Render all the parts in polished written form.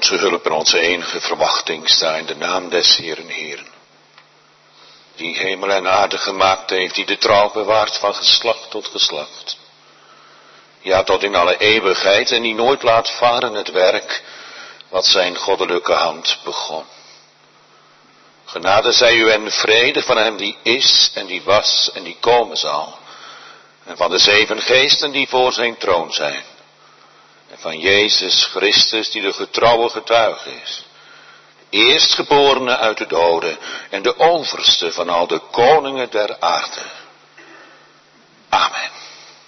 onze hulp en onze enige verwachting sta in de naam des Heeren Heeren. Die hemel en aarde gemaakt heeft, die de trouw bewaart van geslacht tot geslacht. Ja, tot in alle eeuwigheid, en die nooit laat varen het werk wat zijn goddelijke hand begon. Genade zij u en vrede van hem die is en die was en die komen zal. En van de 7 geesten die voor zijn troon zijn. En van Jezus Christus die de getrouwe getuige is. De eerstgeborene uit de doden en de overste van al de koningen der aarde. Amen.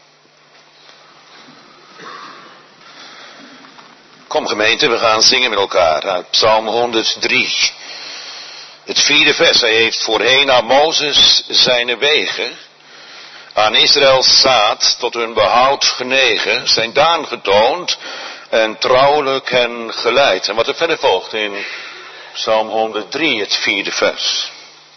Kom gemeente, we gaan zingen met elkaar uit Psalm 103. Het 4e vers, hij heeft voorheen aan Mozes zijn wegen, aan Israëls zaad tot hun behoud genegen, zijn daan getoond en trouwelijk hen geleid. En wat er verder volgt in Psalm 103, het 4e vers.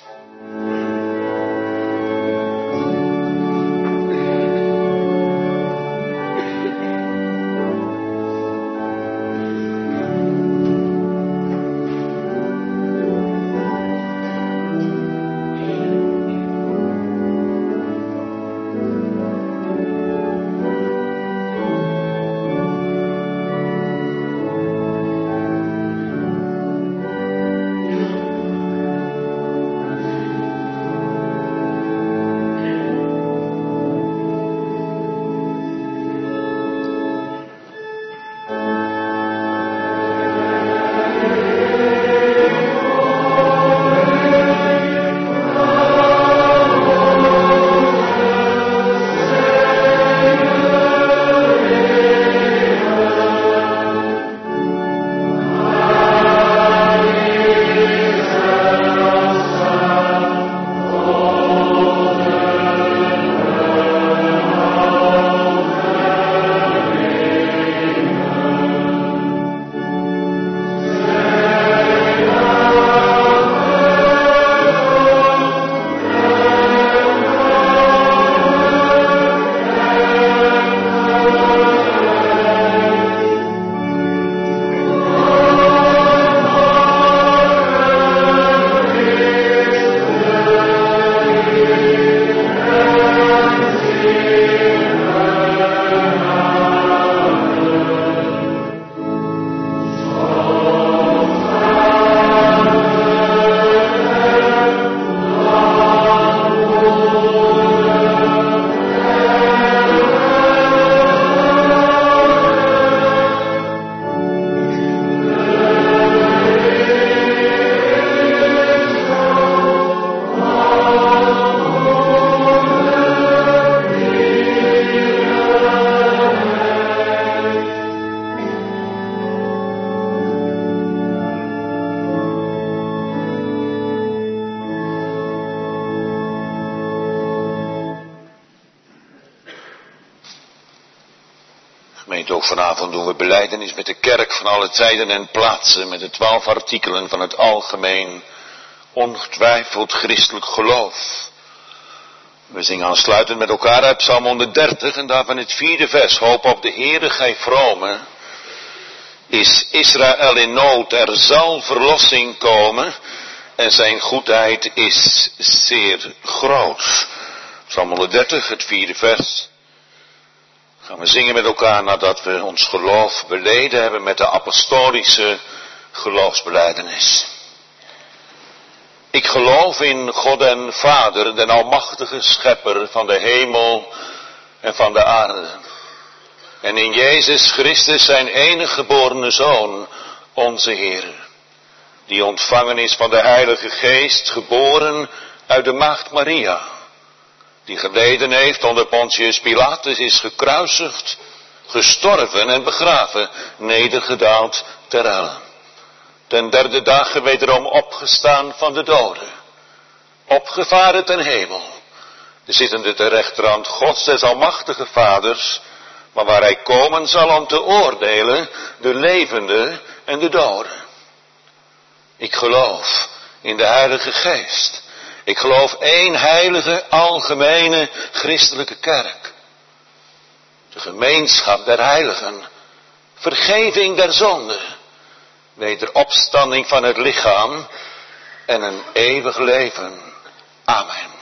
Ook vanavond doen we belijdenis met de kerk van alle tijden en plaatsen, met de 12 artikelen van het algemeen, ongetwijfeld christelijk geloof. We zingen aansluitend met elkaar uit Psalm 130 en daarvan het 4e vers. Hoop op de Heere, gij vrome. Is Israël in nood, er zal verlossing komen en zijn goedheid is zeer groot. Psalm 130, het 4e vers. Gaan we zingen met elkaar nadat we ons geloof beleden hebben met de apostolische geloofsbelijdenis. Ik geloof in God en Vader, den almachtige schepper van de hemel en van de aarde. En in Jezus Christus zijn enige geborene Zoon, onze Heer, die ontvangen is van de Heilige Geest, geboren uit de Maagd Maria, die geleden heeft onder Pontius Pilatus, is gekruisigd, gestorven en begraven, nedergedaald ter helle. Ten 3e dag wederom opgestaan van de doden, opgevaren ten hemel, zittende ter rechterhand Gods des almachtige Vaders, maar waar hij komen zal om te oordelen de levenden en de doden. Ik geloof in de Heilige Geest. Ik geloof één heilige, algemene, christelijke kerk. De gemeenschap der heiligen, vergeving der zonden, wederopstanding van het lichaam en een eeuwig leven. Amen.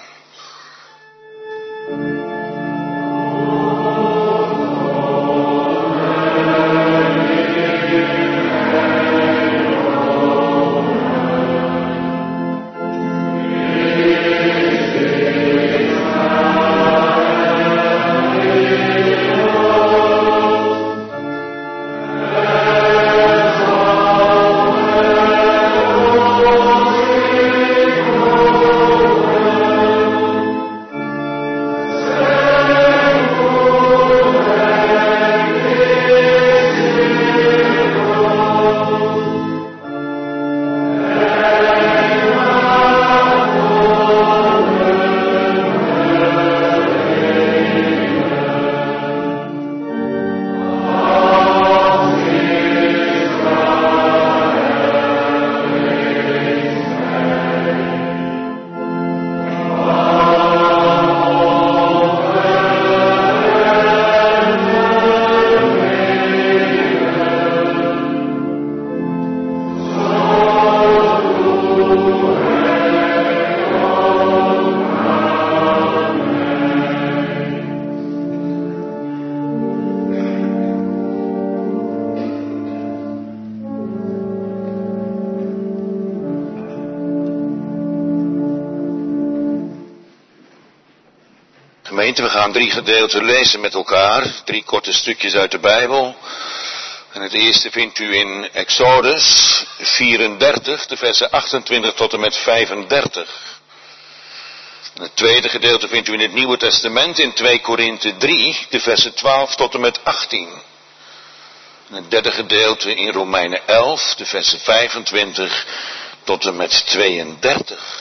Gemeente, we gaan 3 gedeelten lezen met elkaar. 3 korte stukjes uit de Bijbel. En het eerste vindt u in Exodus 34, de versen 28 tot en met 35. En het tweede gedeelte vindt u in het Nieuwe Testament in 2 Korinthe 3, de versen 12 tot en met 18. En het derde gedeelte in Romeinen 11, de versen 25 tot en met 32.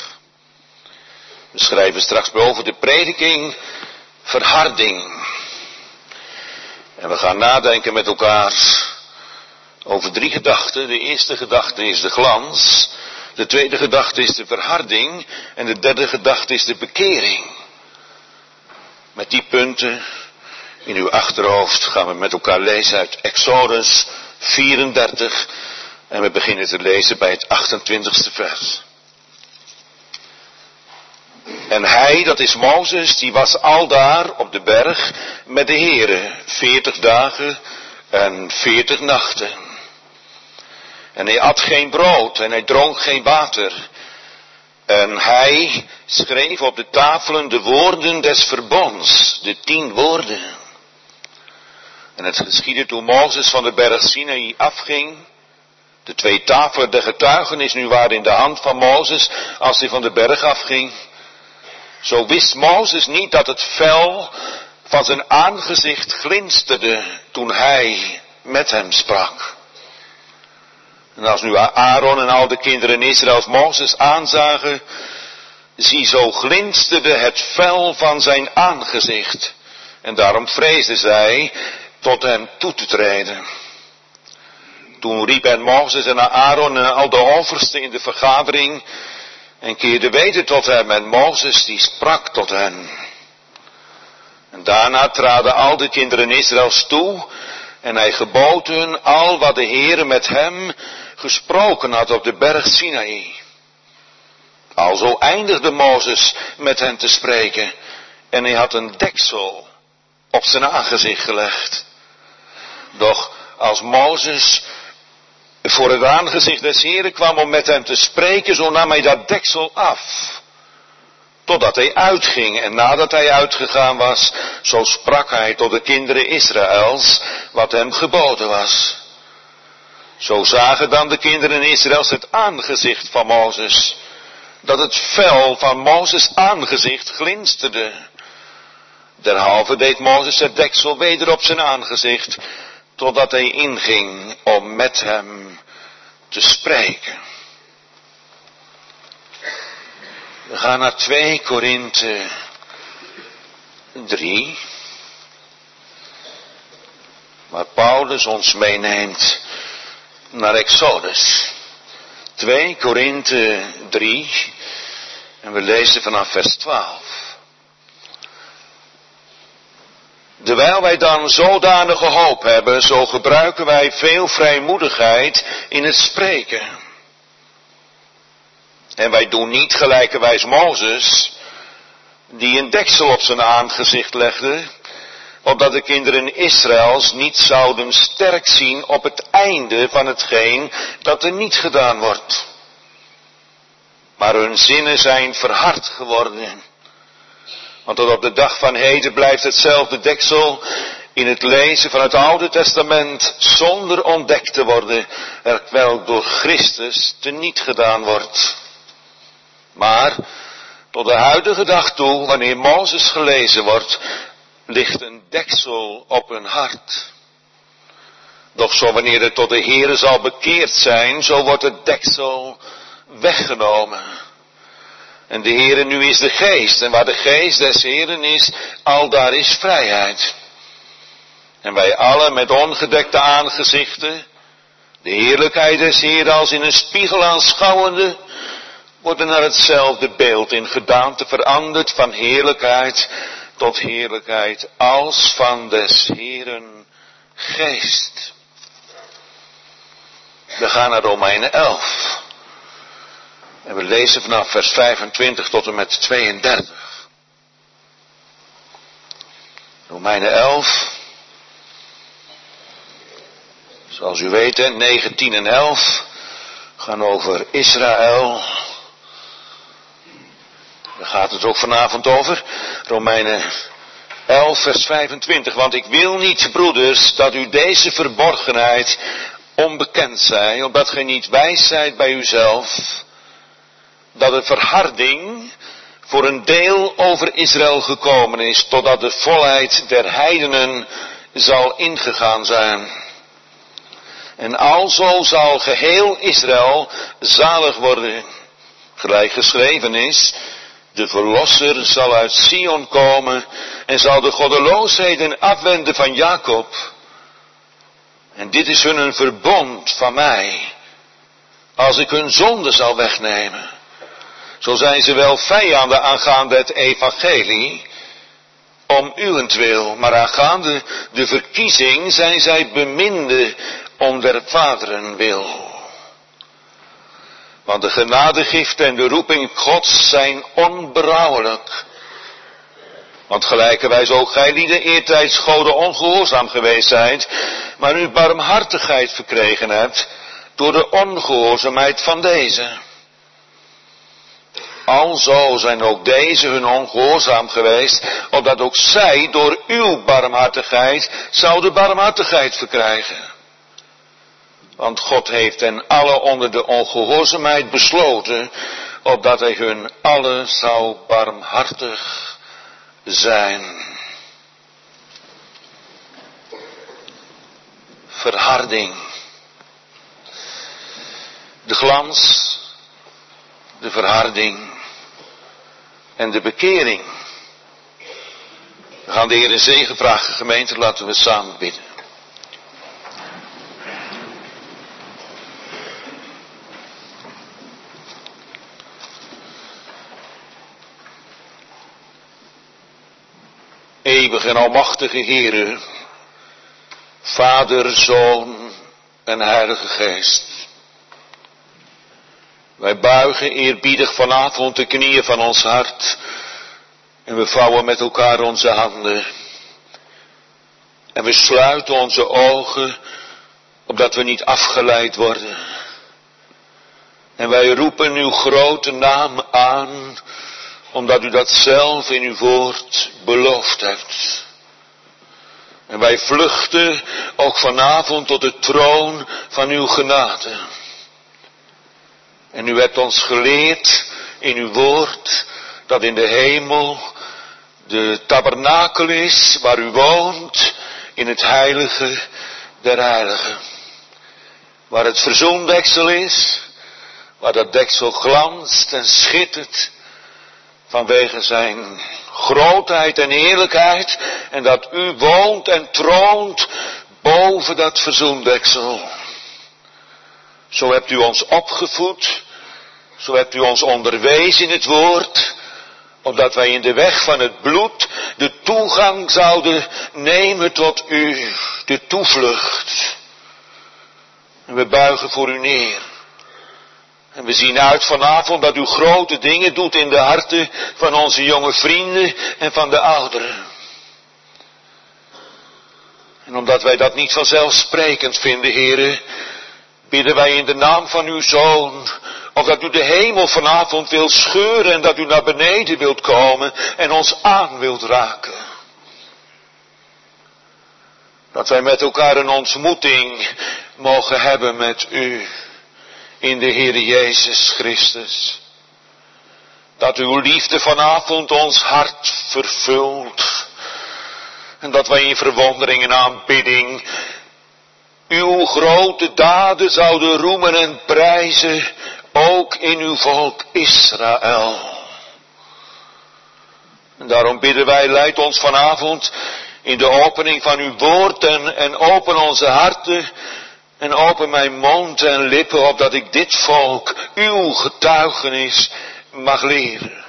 We schrijven straks boven de prediking verharding. En we gaan nadenken met elkaar over 3 gedachten. De eerste gedachte is de glans. De tweede gedachte is de verharding. En de derde gedachte is de bekering. Met die punten in uw achterhoofd gaan we met elkaar lezen uit Exodus 34. En we beginnen te lezen bij het 28ste vers. En hij, dat is Mozes, die was aldaar op de berg met de Heere 40 dagen en 40 nachten. En hij at geen brood en hij dronk geen water. En hij schreef op de tafelen de woorden des verbonds, de 10 woorden. En het geschiedde toen Mozes van de berg Sinaï afging. De 2 tafelen der getuigenis nu waren in de hand van Mozes als hij van de berg afging. Zo wist Mozes niet dat het vel van zijn aangezicht glinsterde toen hij met hem sprak. En als nu Aaron en al de kinderen Israëls Mozes aanzagen, zie zo glinsterde het vel van zijn aangezicht. En daarom vreesden zij tot hem toe te treden. Toen riep hen Mozes en Aaron en al de oversten in de vergadering en keerde weder tot hem en Mozes die sprak tot hen. En daarna traden al de kinderen Israëls toe en hij gebood hun al wat de Heere met hem gesproken had op de berg Sinaï. Alzo eindigde Mozes met hen te spreken en hij had een deksel op zijn aangezicht gelegd. Doch als Mozes voor het aangezicht des Heeren kwam om met hem te spreken, zo nam hij dat deksel af. Totdat hij uitging en nadat hij uitgegaan was, zo sprak hij tot de kinderen Israëls wat hem geboden was. Zo zagen dan de kinderen Israëls het aangezicht van Mozes, dat het vel van Mozes aangezicht glinsterde. Derhalve deed Mozes het deksel weder op zijn aangezicht, totdat hij inging om met hem te spreken. We gaan naar 2 Korinthe 3, waar Paulus ons meeneemt naar Exodus. 2 Korinthe 3, en we lezen vanaf vers 12. Terwijl wij dan zodanige hoop hebben, zo gebruiken wij veel vrijmoedigheid in het spreken. En wij doen niet gelijkerwijs Mozes, die een deksel op zijn aangezicht legde, opdat de kinderen Israëls niet zouden sterk zien op het einde van hetgeen dat er niet gedaan wordt. Maar hun zinnen zijn verhard geworden. Want tot op de dag van heden blijft hetzelfde deksel in het lezen van het Oude Testament zonder ontdekt te worden, welk door Christus teniet gedaan wordt. Maar tot de huidige dag toe, wanneer Mozes gelezen wordt, ligt een deksel op hun hart. Doch zo wanneer het tot de Heere zal bekeerd zijn, zo wordt het deksel weggenomen. En de Heere nu is de geest, en waar de geest des Heeren is, al daar is vrijheid. En wij allen met ongedekte aangezichten, de heerlijkheid des Heeren als in een spiegel aanschouwende, worden naar hetzelfde beeld in gedaante veranderd van heerlijkheid tot heerlijkheid als van des Heeren geest. We gaan naar Romeinen 11. En we lezen vanaf vers 25 tot en met 32. Romeinen 11. Zoals u weet, 9, 10 en 11 gaan over Israël. Daar gaat het ook vanavond over. Romeinen 11 vers 25. Want ik wil niet, broeders, dat u deze verborgenheid onbekend zij, opdat gij niet wijs zijt bij uzelf, dat de verharding voor een deel over Israël gekomen is, totdat de volheid der heidenen zal ingegaan zijn. En alzo zal geheel Israël zalig worden, gelijk geschreven is, de verlosser zal uit Sion komen en zal de goddeloosheden afwenden van Jacob. En dit is hun een verbond van mij, als ik hun zonde zal wegnemen. Zo zijn ze wel vijanden aangaande het evangelie, om uwentwil, maar aangaande de verkiezing zijn zij beminde om der vaderen wil. Want de genadegift en de roeping Gods zijn onberouwelijk. Want gelijkerwijs ook gij lieden eertijds Gode ongehoorzaam geweest zijt, maar u barmhartigheid verkregen hebt door de ongehoorzaamheid van deze. Alzo zijn ook deze hun ongehoorzaam geweest, opdat ook zij door uw barmhartigheid zouden barmhartigheid verkrijgen. Want God heeft hen alle onder de ongehoorzaamheid besloten, opdat hij hun alle zou barmhartig zijn. Verharding. De glans, de verharding en de bekering. We gaan de Heer in zegen vragen, gemeente, laten we samen bidden. Eeuwige en almachtige Heere, Vader, Zoon en Heilige Geest. Wij buigen eerbiedig vanavond de knieën van ons hart en we vouwen met elkaar onze handen. En we sluiten onze ogen, opdat we niet afgeleid worden. En wij roepen uw grote naam aan, omdat u dat zelf in uw woord beloofd hebt. En wij vluchten ook vanavond tot de troon van uw genade. En u hebt ons geleerd in uw woord, dat in de hemel de tabernakel is, waar u woont, in het heilige der heiligen. Waar het verzoendeksel is, waar dat deksel glanst en schittert, vanwege zijn grootheid en heerlijkheid, en dat u woont en troont boven dat verzoendeksel. Zo hebt u ons opgevoed, zo hebt u ons onderwezen in het woord, Opdat wij in de weg van het bloed de toegang zouden nemen tot u, de toevlucht. En we buigen voor u neer. En we zien uit vanavond dat u grote dingen doet in de harten van onze jonge vrienden en van de ouderen. En omdat wij dat niet vanzelfsprekend vinden, Heere, bidden wij in de naam van uw Zoon, of dat u de hemel vanavond wilt scheuren en dat u naar beneden wilt komen en ons aan wilt raken. Dat wij met elkaar een ontmoeting mogen hebben met u in de Heere Jezus Christus. Dat uw liefde vanavond ons hart vervult. En dat wij in verwondering en aanbidding uw grote daden zouden roemen en prijzen, ook in uw volk Israël. En daarom bidden wij, leid ons vanavond in de opening van uw woord en open onze harten en open mijn mond en lippen, opdat ik dit volk uw getuigenis mag leren.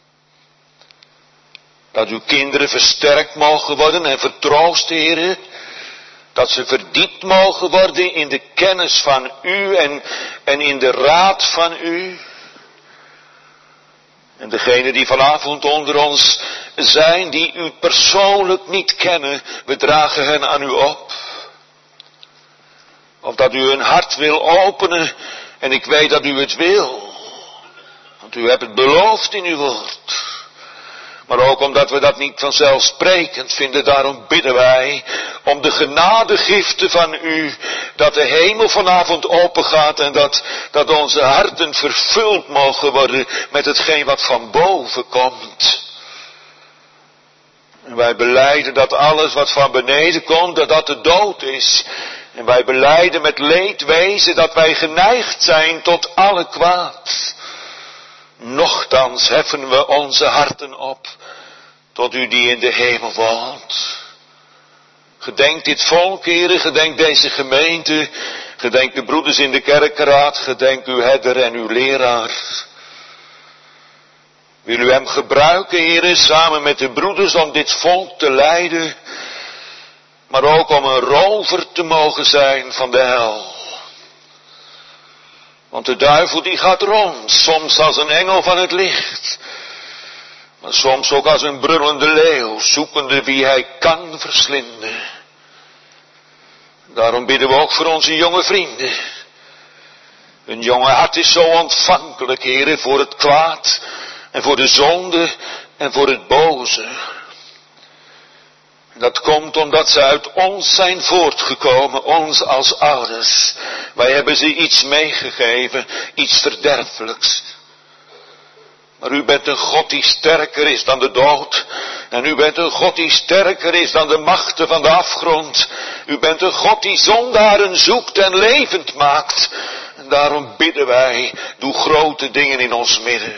Dat uw kinderen versterkt mogen worden en vertroost, Heere. Dat ze verdiept mogen worden in de kennis van u en in de raad van u. En degenen die vanavond onder ons zijn, die u persoonlijk niet kennen, we dragen hen aan u op. Of dat u hun hart wil openen, en ik weet dat u het wil. Want u hebt het beloofd in uw woord. Maar ook omdat we dat niet vanzelfsprekend vinden, daarom bidden wij om de genadegiften van u, dat de hemel vanavond open gaat en dat onze harten vervuld mogen worden met hetgeen wat van boven komt. En wij belijden dat alles wat van beneden komt, dat dat de dood is. En wij belijden met leedwezen dat wij geneigd zijn tot alle kwaad. Nochtans heffen we onze harten op tot u die in de hemel woont. Gedenk dit volk, Heere, gedenk deze gemeente, gedenk de broeders in de kerkenraad, gedenk uw herder en uw leraar. Wil u hem gebruiken, Heere, samen met de broeders om dit volk te leiden, maar ook om een rover te mogen zijn van de hel. Want de duivel die gaat rond, soms als een engel van het licht, maar soms ook als een brullende leeuw, zoekende wie hij kan verslinden. Daarom bidden we ook voor onze jonge vrienden. Hun jonge hart is zo ontvankelijk, Heere, voor het kwaad en voor de zonde en voor het boze. Dat komt omdat ze uit ons zijn voortgekomen, ons als ouders. Wij hebben ze iets meegegeven, iets verderfelijks. Maar u bent een God die sterker is dan de dood. En u bent een God die sterker is dan de machten van de afgrond. U bent een God die zondaren zoekt en levend maakt. En daarom bidden wij, doe grote dingen in ons midden.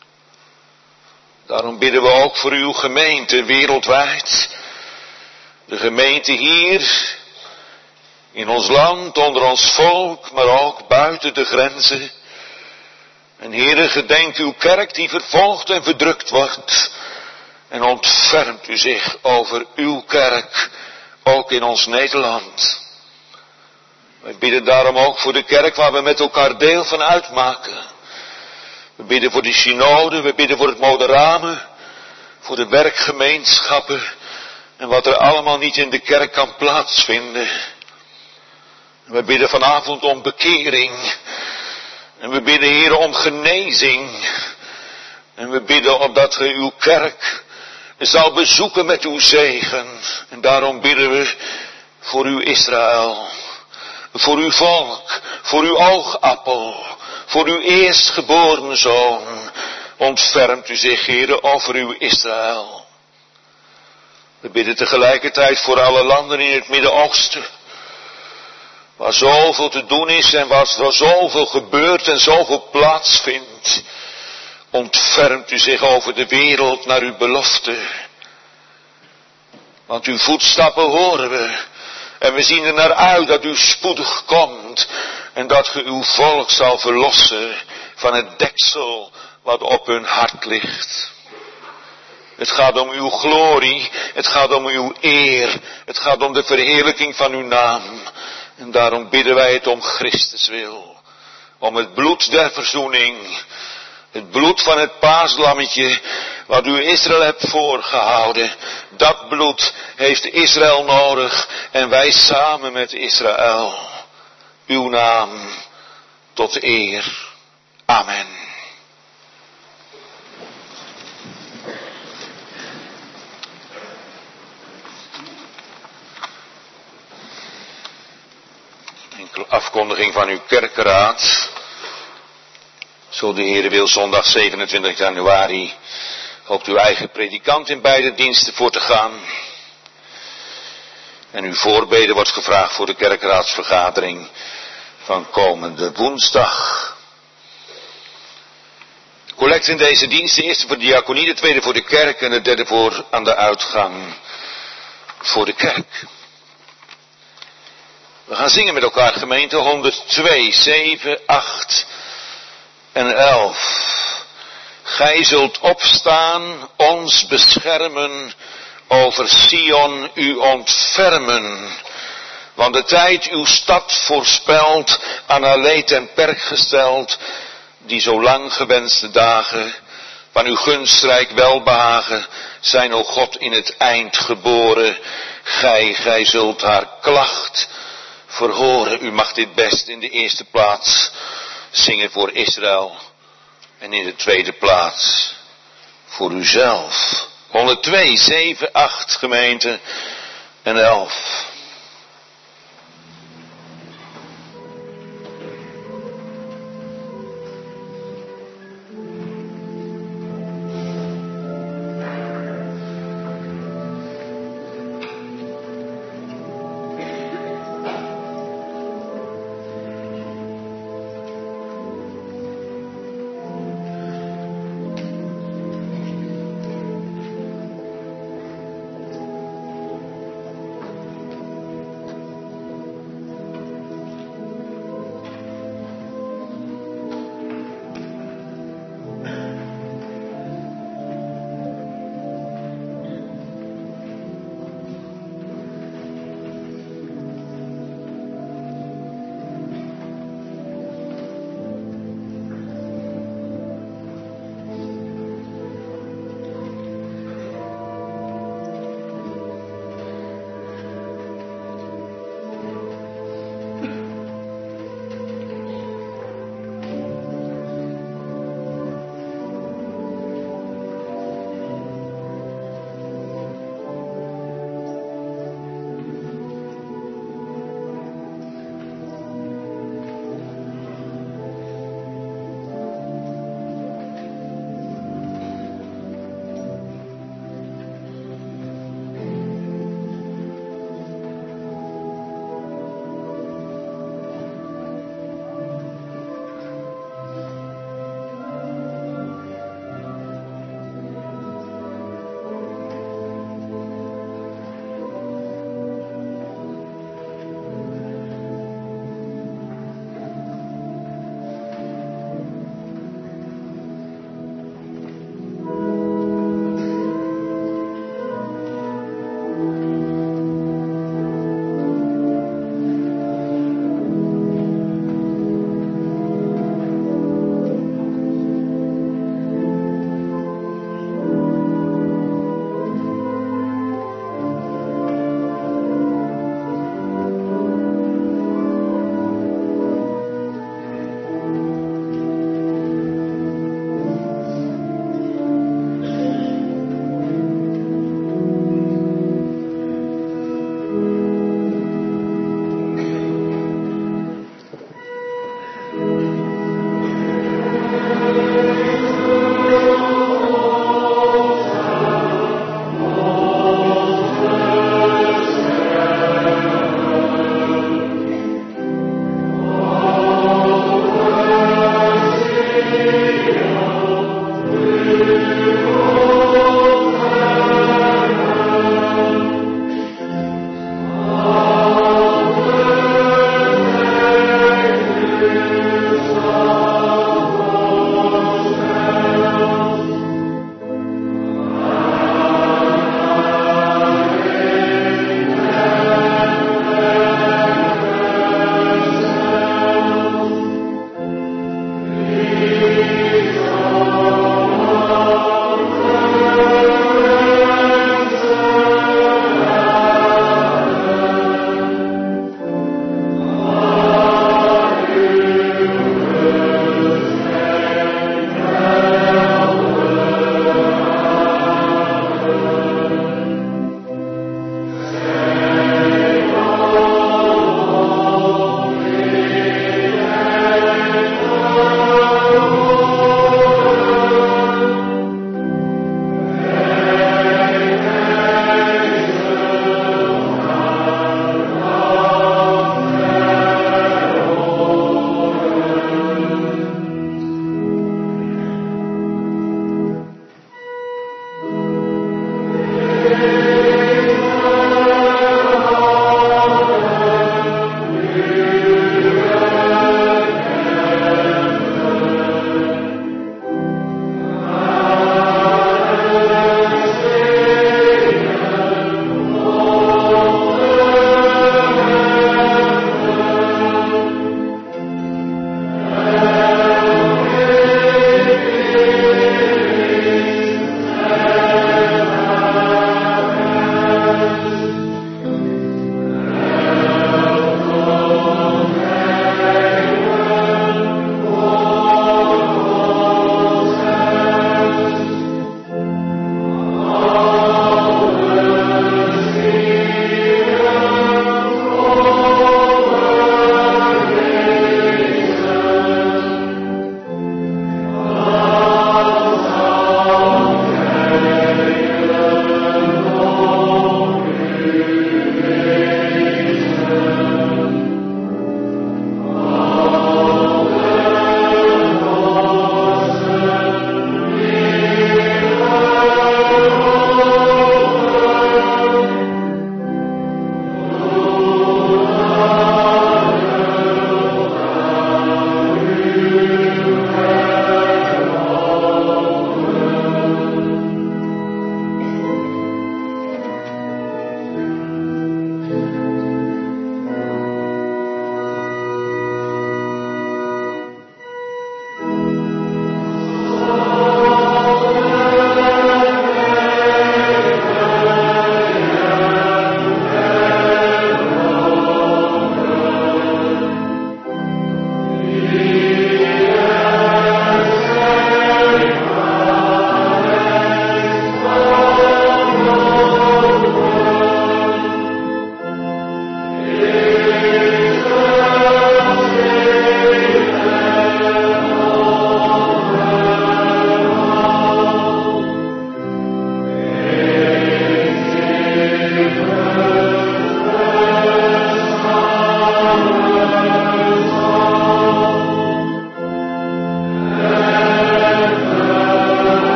Daarom bidden we ook voor uw gemeente wereldwijd. De gemeente hier, in ons land, onder ons volk, maar ook buiten de grenzen. En Heere, gedenk uw kerk die vervolgd en verdrukt wordt. En ontfermt u zich over uw kerk, ook in ons Nederland. Wij bidden daarom ook voor de kerk waar we met elkaar deel van uitmaken. We bidden voor de synode, we bidden voor het moderame, voor de werkgemeenschappen. En wat er allemaal niet in de kerk kan plaatsvinden. We bidden vanavond om bekering. En we bidden, Heer, om genezing. En we bidden opdat ge uw kerk zal bezoeken met uw zegen. En daarom bidden we voor uw Israël. Voor uw volk. Voor uw oogappel. Voor uw eerstgeboren zoon. Ontfermt u zich, Heer, over uw Israël. We bidden tegelijkertijd voor alle landen in het Midden-Oosten. Waar zoveel te doen is en waar zoveel gebeurt en zoveel plaatsvindt. Ontfermt u zich over de wereld naar uw belofte. Want uw voetstappen horen we. En we zien er naar uit dat u spoedig komt. En dat ge uw volk zal verlossen van het deksel wat op hun hart ligt. Het gaat om uw glorie. Het gaat om uw eer. Het gaat om de verheerlijking van uw naam. En daarom bidden wij het om Christus wil. Om het bloed der verzoening. Het bloed van het paaslammetje, wat u Israël hebt voorgehouden. Dat bloed heeft Israël nodig en wij samen met Israël. Uw naam tot eer. Amen. Enkele afkondiging van uw kerkenraad. Zo de Heere wil, zondag 27 januari hoopt uw eigen predikant in beide diensten voor te gaan. En uw voorbeden wordt gevraagd voor de kerkraadsvergadering van komende woensdag. Collect in deze dienst, de eerste voor de diaconie, de tweede voor de kerk en de derde voor aan de uitgang voor de kerk. We gaan zingen met elkaar, gemeente, 102, 7, 8 en 11. Gij zult opstaan, ons beschermen, over Sion u ontfermen. Want de tijd uw stad voorspelt, aan haar leed en perk gesteld, die zo lang gewenste dagen van uw gunstrijk welbehagen zijn, o God, in het eind geboren. Gij zult haar klacht verhoren. U mag dit best in de eerste plaats zingen voor Israël en in de tweede plaats voor uzelf. 102, 7, 8 gemeente en 11.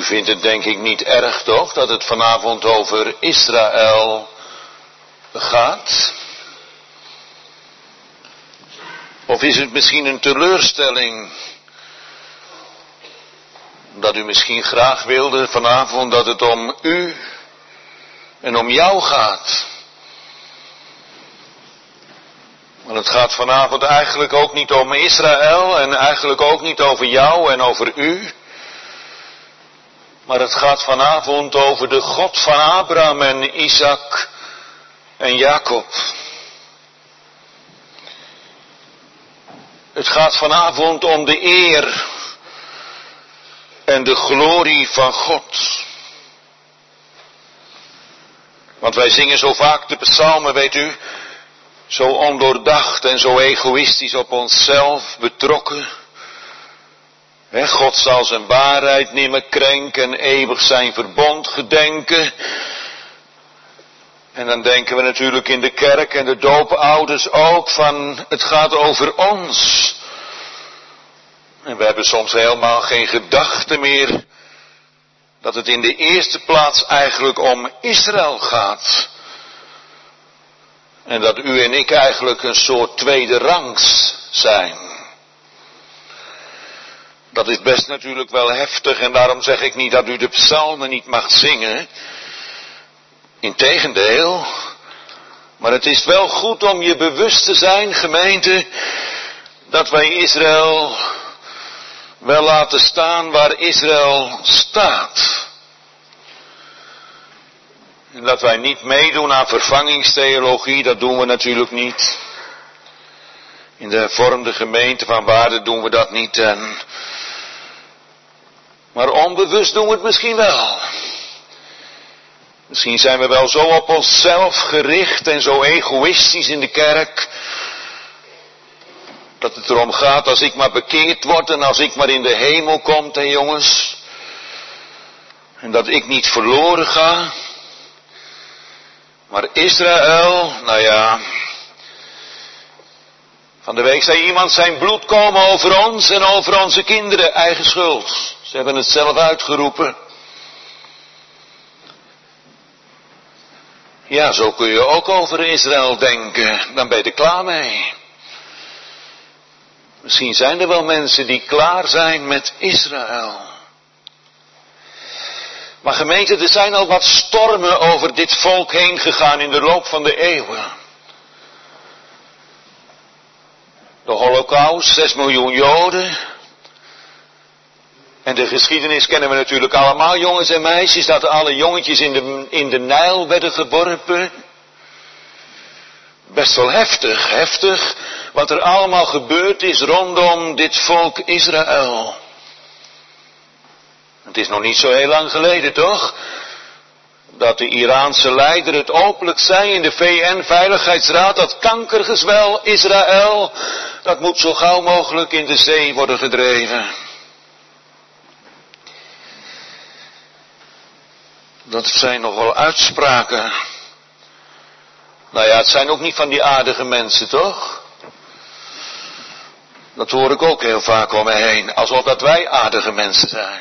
vindt het denk ik niet erg toch, dat het vanavond over Israël gaat? Of is het misschien een teleurstelling dat u misschien graag wilde vanavond dat het om u en om jou gaat? Want het gaat vanavond eigenlijk ook niet om Israël en eigenlijk ook niet over jou en over u. Maar het gaat vanavond over de God van Abraham en Isaac en Jacob. Het gaat vanavond om de eer en de glorie van God. Want wij zingen zo vaak de psalmen, weet u, zo ondoordacht en zo egoïstisch op onszelf betrokken. God zal zijn waarheid nimmer krenken en eeuwig zijn verbond gedenken. En dan denken we natuurlijk in de kerk en de doopouders ook van, het gaat over ons. En we hebben soms helemaal geen gedachte meer dat het in de eerste plaats eigenlijk om Israël gaat. En dat u en ik eigenlijk een soort tweede rangs zijn. Dat is best natuurlijk wel heftig en daarom zeg ik niet dat u de psalmen niet mag zingen. Integendeel, maar het is wel goed om je bewust te zijn, gemeente, dat wij Israël wel laten staan waar Israël staat. En dat wij niet meedoen aan vervangingstheologie, dat doen we natuurlijk niet. In de hervormde gemeente van Waarden doen we dat niet. Maar onbewust doen we het misschien wel. Misschien zijn we wel zo op onszelf gericht en zo egoïstisch in de kerk, dat het erom gaat als ik maar bekeerd word en als ik maar in de hemel kom, hè jongens. En dat ik niet verloren ga. Maar Israël, nou ja. Van de week zei iemand, zijn bloed komen over ons en over onze kinderen, eigen schuld. Ze hebben het zelf uitgeroepen. Ja, zo kun je ook over Israël denken. Dan ben je er klaar mee. Misschien zijn er wel mensen die klaar zijn met Israël. Maar gemeente, er zijn al wat stormen over dit volk heen gegaan in de loop van de eeuwen. De Holocaust, 6 miljoen Joden. En de geschiedenis kennen we natuurlijk allemaal, jongens en meisjes, dat alle jongetjes in de Nijl werden geworpen. Best wel heftig wat er allemaal gebeurd is rondom dit volk Israël. Het is nog niet zo heel lang geleden, toch? Dat de Iraanse leider het openlijk zei in de VN-veiligheidsraad, dat kankergezwel Israël, dat moet zo gauw mogelijk in de zee worden gedreven. Dat zijn nog wel uitspraken. Nou ja, het zijn ook niet van die aardige mensen, toch? Dat hoor ik ook heel vaak om me heen, alsof dat wij aardige mensen zijn.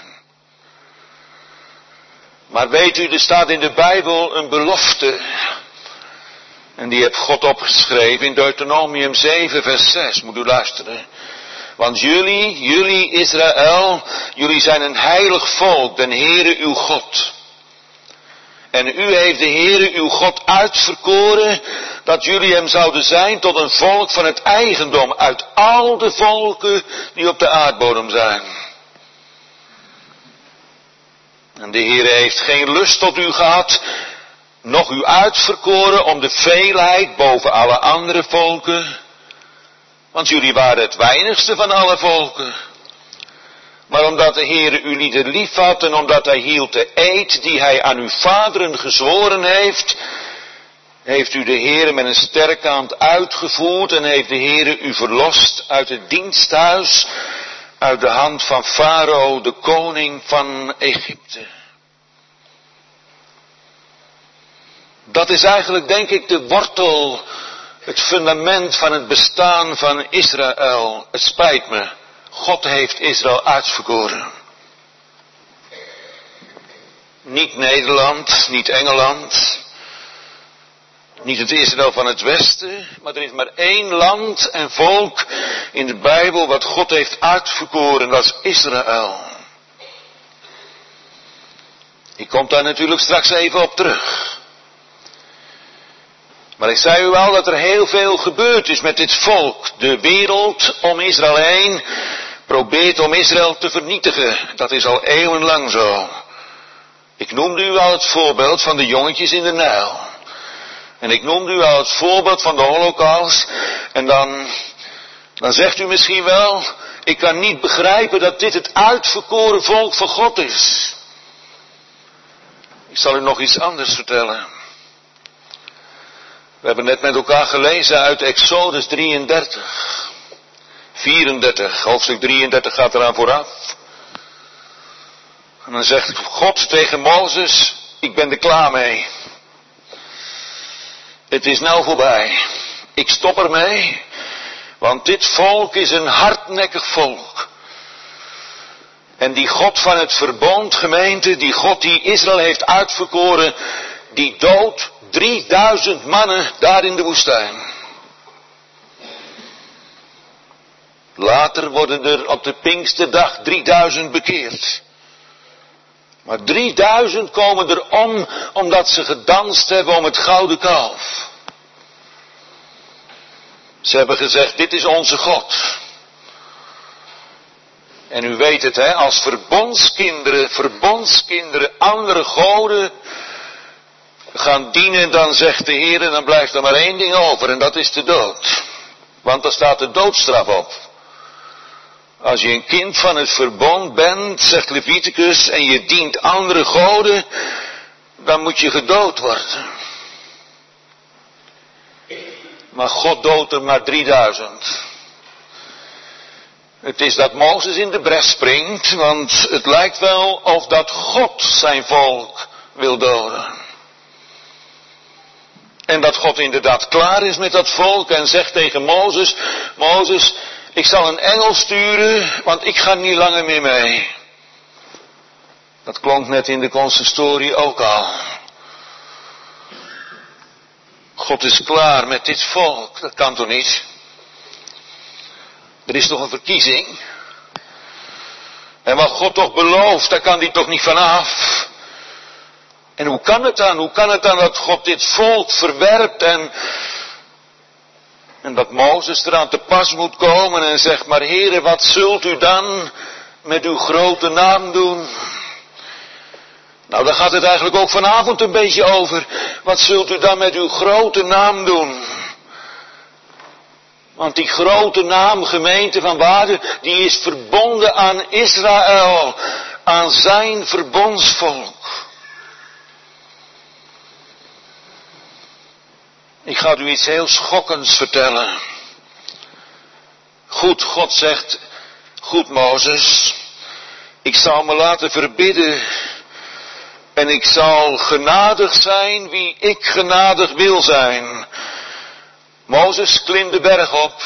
Maar weet u, er staat in de Bijbel een belofte. En die heeft God opgeschreven in Deuteronomium 7 vers 6, moet u luisteren. Want jullie Israël, jullie zijn een heilig volk, den Heere uw God. En u heeft de Heere uw God uitverkoren, dat jullie hem zouden zijn tot een volk van het eigendom uit al de volken die op de aardbodem zijn. En de Heere heeft geen lust tot u gehad, noch u uitverkoren om de veelheid boven alle andere volken. Want jullie waren het weinigste van alle volken. Maar omdat de Heere u niet lief had en omdat hij hield de eed die hij aan uw vaderen gezworen heeft, heeft u de Heere met een sterke hand uitgevoerd en heeft de Heere u verlost uit het diensthuis, uit de hand van Farao, de koning van Egypte. Dat is eigenlijk, denk ik, de wortel, het fundament van het bestaan van Israël. Het spijt me, God heeft Israël uitverkoren. Niet Nederland, niet Engeland, niet het Israël van het Westen, maar er is maar één land en volk in de Bijbel wat God heeft uitverkoren, dat is Israël. Ik kom daar natuurlijk straks even op terug. Maar ik zei u al dat er heel veel gebeurd is met dit volk. De wereld om Israël heen probeert om Israël te vernietigen. Dat is al eeuwenlang zo. Ik noemde u al het voorbeeld van de jongetjes in de Nijl. En ik noemde u al het voorbeeld van de Holocaust. En dan zegt u misschien wel, ik kan niet begrijpen dat dit het uitverkoren volk van God is. Ik zal u nog iets anders vertellen. We hebben net met elkaar gelezen uit Exodus 33. 34, hoofdstuk 33 gaat eraan vooraf. En dan zegt God tegen Mozes, ik ben er klaar mee. Het is nou voorbij. Ik stop ermee. Want dit volk is een hardnekkig volk. En die God van het verbond, gemeente, die God die Israël heeft uitverkoren, die doodt 3000 mannen daar in de woestijn. Later worden er op de Pinksterdag 3000 bekeerd. Maar 3000 komen er om, omdat ze gedanst hebben om het gouden kalf. Ze hebben gezegd, dit is onze God. En u weet het, hè, als verbondskinderen andere goden gaan dienen, dan zegt de Heer, dan blijft er maar één ding over, en dat is de dood. Want daar staat de doodstraf op. Als je een kind van het verbond bent, zegt Leviticus, en je dient andere goden, dan moet je gedood worden. Maar God doodt er maar 3000. Het is dat Mozes in de bres springt, want het lijkt wel of dat God zijn volk wil doden. En dat God inderdaad klaar is met dat volk en zegt tegen Mozes, Mozes, ik zal een engel sturen, want ik ga niet langer meer mee. Dat klonk net in de consistorie ook al. God is klaar met dit volk, dat kan toch niet? Er is toch een verkiezing? En wat God toch belooft, daar kan hij toch niet vanaf? En hoe kan het dan? Hoe kan het dan dat God dit volk verwerpt en dat Mozes eraan te pas moet komen en zegt, maar Heere, wat zult u dan met uw grote naam doen? Nou, daar gaat het eigenlijk ook vanavond een beetje over. Wat zult u dan met uw grote naam doen? Want die grote naam, gemeente van waarde, die is verbonden aan Israël, aan zijn verbondsvolk. Ik ga u iets heel schokkends vertellen. Goed, God zegt, goed Mozes, ik zal me laten verbidden en ik zal genadig zijn wie ik genadig wil zijn. Mozes klimt de berg op,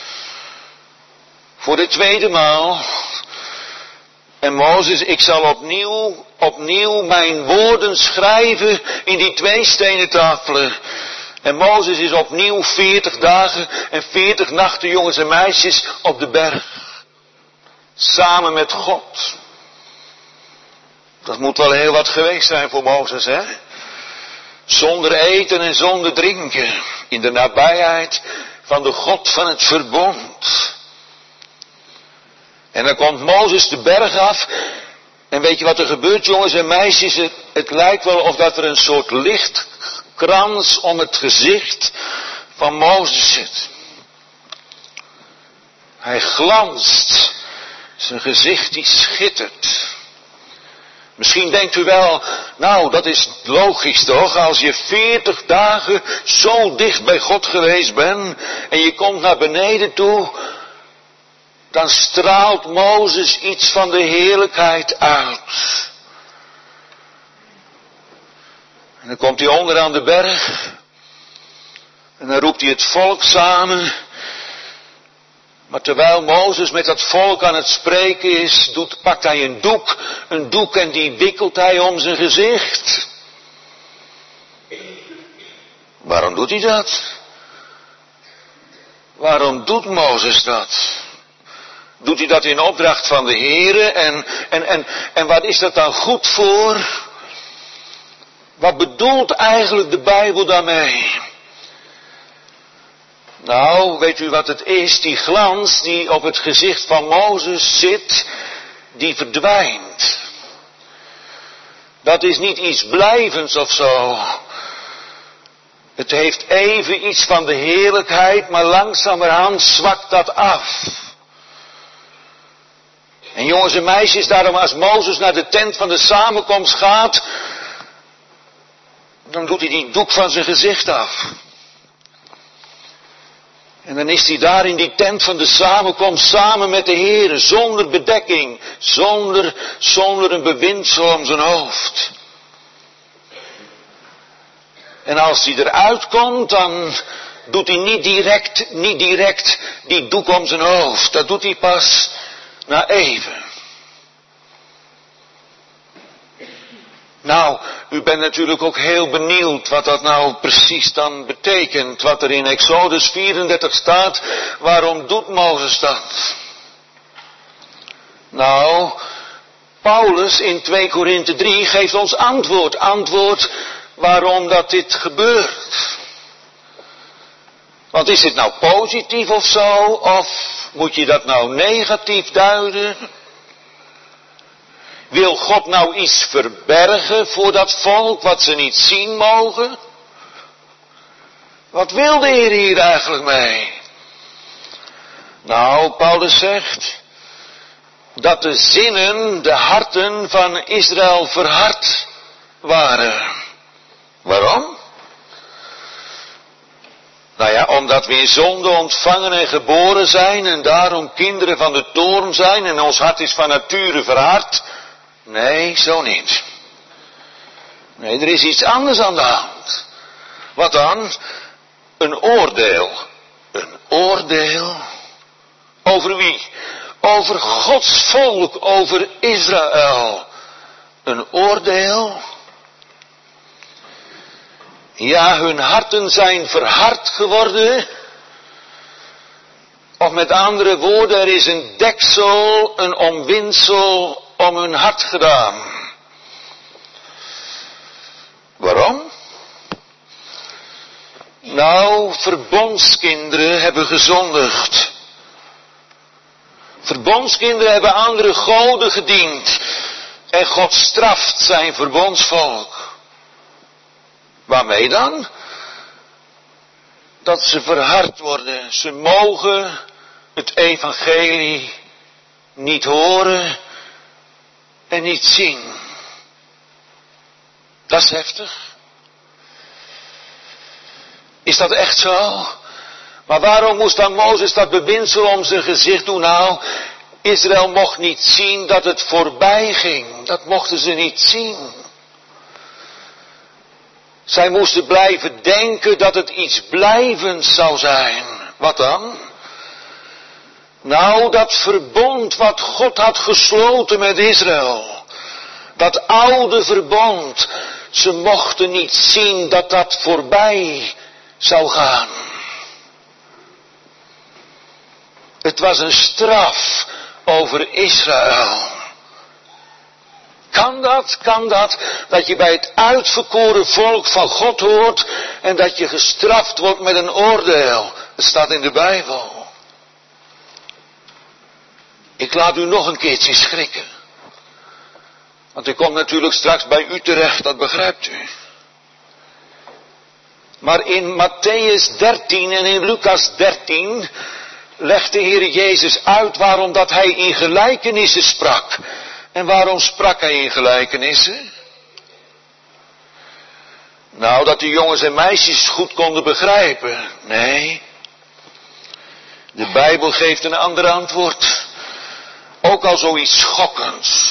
voor de tweede maal. En Mozes, ik zal opnieuw mijn woorden schrijven in die 2 stenen tafelen. En Mozes is opnieuw 40 dagen en 40 nachten, jongens en meisjes, op de berg. Samen met God. Dat moet wel heel wat geweest zijn voor Mozes, hè? Zonder eten en zonder drinken. In de nabijheid van de God van het verbond. En dan komt Mozes de berg af. En weet je wat er gebeurt, jongens en meisjes? Het lijkt wel of dat er een soort lichtkrans om het gezicht van Mozes zit. Hij glanst. Zijn gezicht die schittert. Misschien denkt u wel, nou dat is logisch toch, als je 40 dagen zo dicht bij God geweest bent en je komt naar beneden toe, dan straalt Mozes iets van de heerlijkheid uit. En dan komt hij onder aan de berg en dan roept hij het volk samen Maar terwijl Mozes met dat volk aan het spreken is, pakt hij een doek en die wikkelt hij om zijn gezicht. Waarom doet hij dat? Waarom doet Mozes dat? Doet hij dat in opdracht van de Heere? En wat is dat dan goed voor? Wat bedoelt eigenlijk de Bijbel daarmee? Nou, weet u wat het is? Die glans die op het gezicht van Mozes zit, die verdwijnt. Dat is niet iets blijvends of zo. Het heeft even iets van de heerlijkheid, maar langzamerhand zwakt dat af. En jongens en meisjes, daarom als Mozes naar de tent van de samenkomst gaat, dan doet hij die doek van zijn gezicht af. En dan is hij daar in die tent van de samenkomst samen met de Heere, zonder bedekking, zonder een bewindsel om zijn hoofd. En als hij eruit komt, dan doet hij niet direct die doek om zijn hoofd. Dat doet hij pas na even. Nou, u bent natuurlijk ook heel benieuwd wat dat nou precies dan betekent. Wat er in Exodus 34 staat. Waarom doet Mozes dat? Nou, Paulus in 2 Korinthe 3 geeft ons antwoord waarom dat dit gebeurt. Want is het nou positief of zo? Of moet je dat nou negatief duiden? Wil God nou iets verbergen voor dat volk wat ze niet zien mogen? Wat wil de Heer hier eigenlijk mee? Nou, Paulus zegt dat de zinnen, de harten van Israël verhard waren. Waarom? Nou ja, omdat we in zonde ontvangen en geboren zijn en daarom kinderen van de toorn zijn en ons hart is van nature verhard. Nee, zo niet. Nee, er is iets anders aan de hand. Wat dan? Een oordeel. Een oordeel? Over wie? Over Gods volk, over Israël. Een oordeel? Ja, hun harten zijn verhard geworden. Of met andere woorden, er is een deksel, een omwindsel om hun hart gedaan. Waarom? Nou, verbondskinderen hebben gezondigd. Verbondskinderen hebben andere goden gediend. En God straft zijn verbondsvolk. Waarmee dan? Dat ze verhard worden. Ze mogen het evangelie niet horen en niet zien. Dat is heftig. Is dat echt zo? Maar waarom moest dan Mozes dat bewindsel om zijn gezicht doen? Nou, Israël mocht niet zien dat het voorbij ging. Dat mochten ze niet zien. Zij moesten blijven denken dat het iets blijvends zou zijn. Wat dan? Nou, dat verbond wat God had gesloten met Israël. Dat oude verbond. Ze mochten niet zien dat dat voorbij zou gaan. Het was een straf over Israël. Kan dat je bij het uitverkoren volk van God hoort en dat je gestraft wordt met een oordeel? Het staat in de Bijbel. Ik laat u nog een keertje schrikken. Want ik kom natuurlijk straks bij u terecht, dat begrijpt u. Maar in Matthäus 13 en in Lucas 13 legt de Heer Jezus uit waarom dat hij in gelijkenissen sprak. En waarom sprak hij in gelijkenissen? Nou, dat de jongens en meisjes goed konden begrijpen. Nee. De Bijbel geeft een ander antwoord. Ook al zoiets schokkends.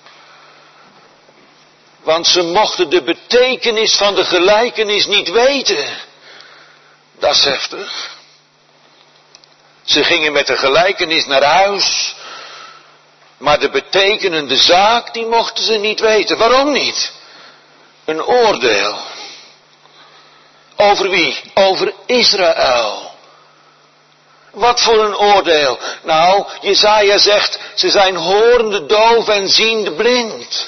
Want ze mochten de betekenis van de gelijkenis niet weten. Dat is heftig. Ze gingen met de gelijkenis naar huis, maar de betekenende zaak, die mochten ze niet weten. Waarom niet? Een oordeel. Over wie? Over Israël. Wat voor een oordeel? Nou, Jesaja zegt, ze zijn horende doof en ziende blind.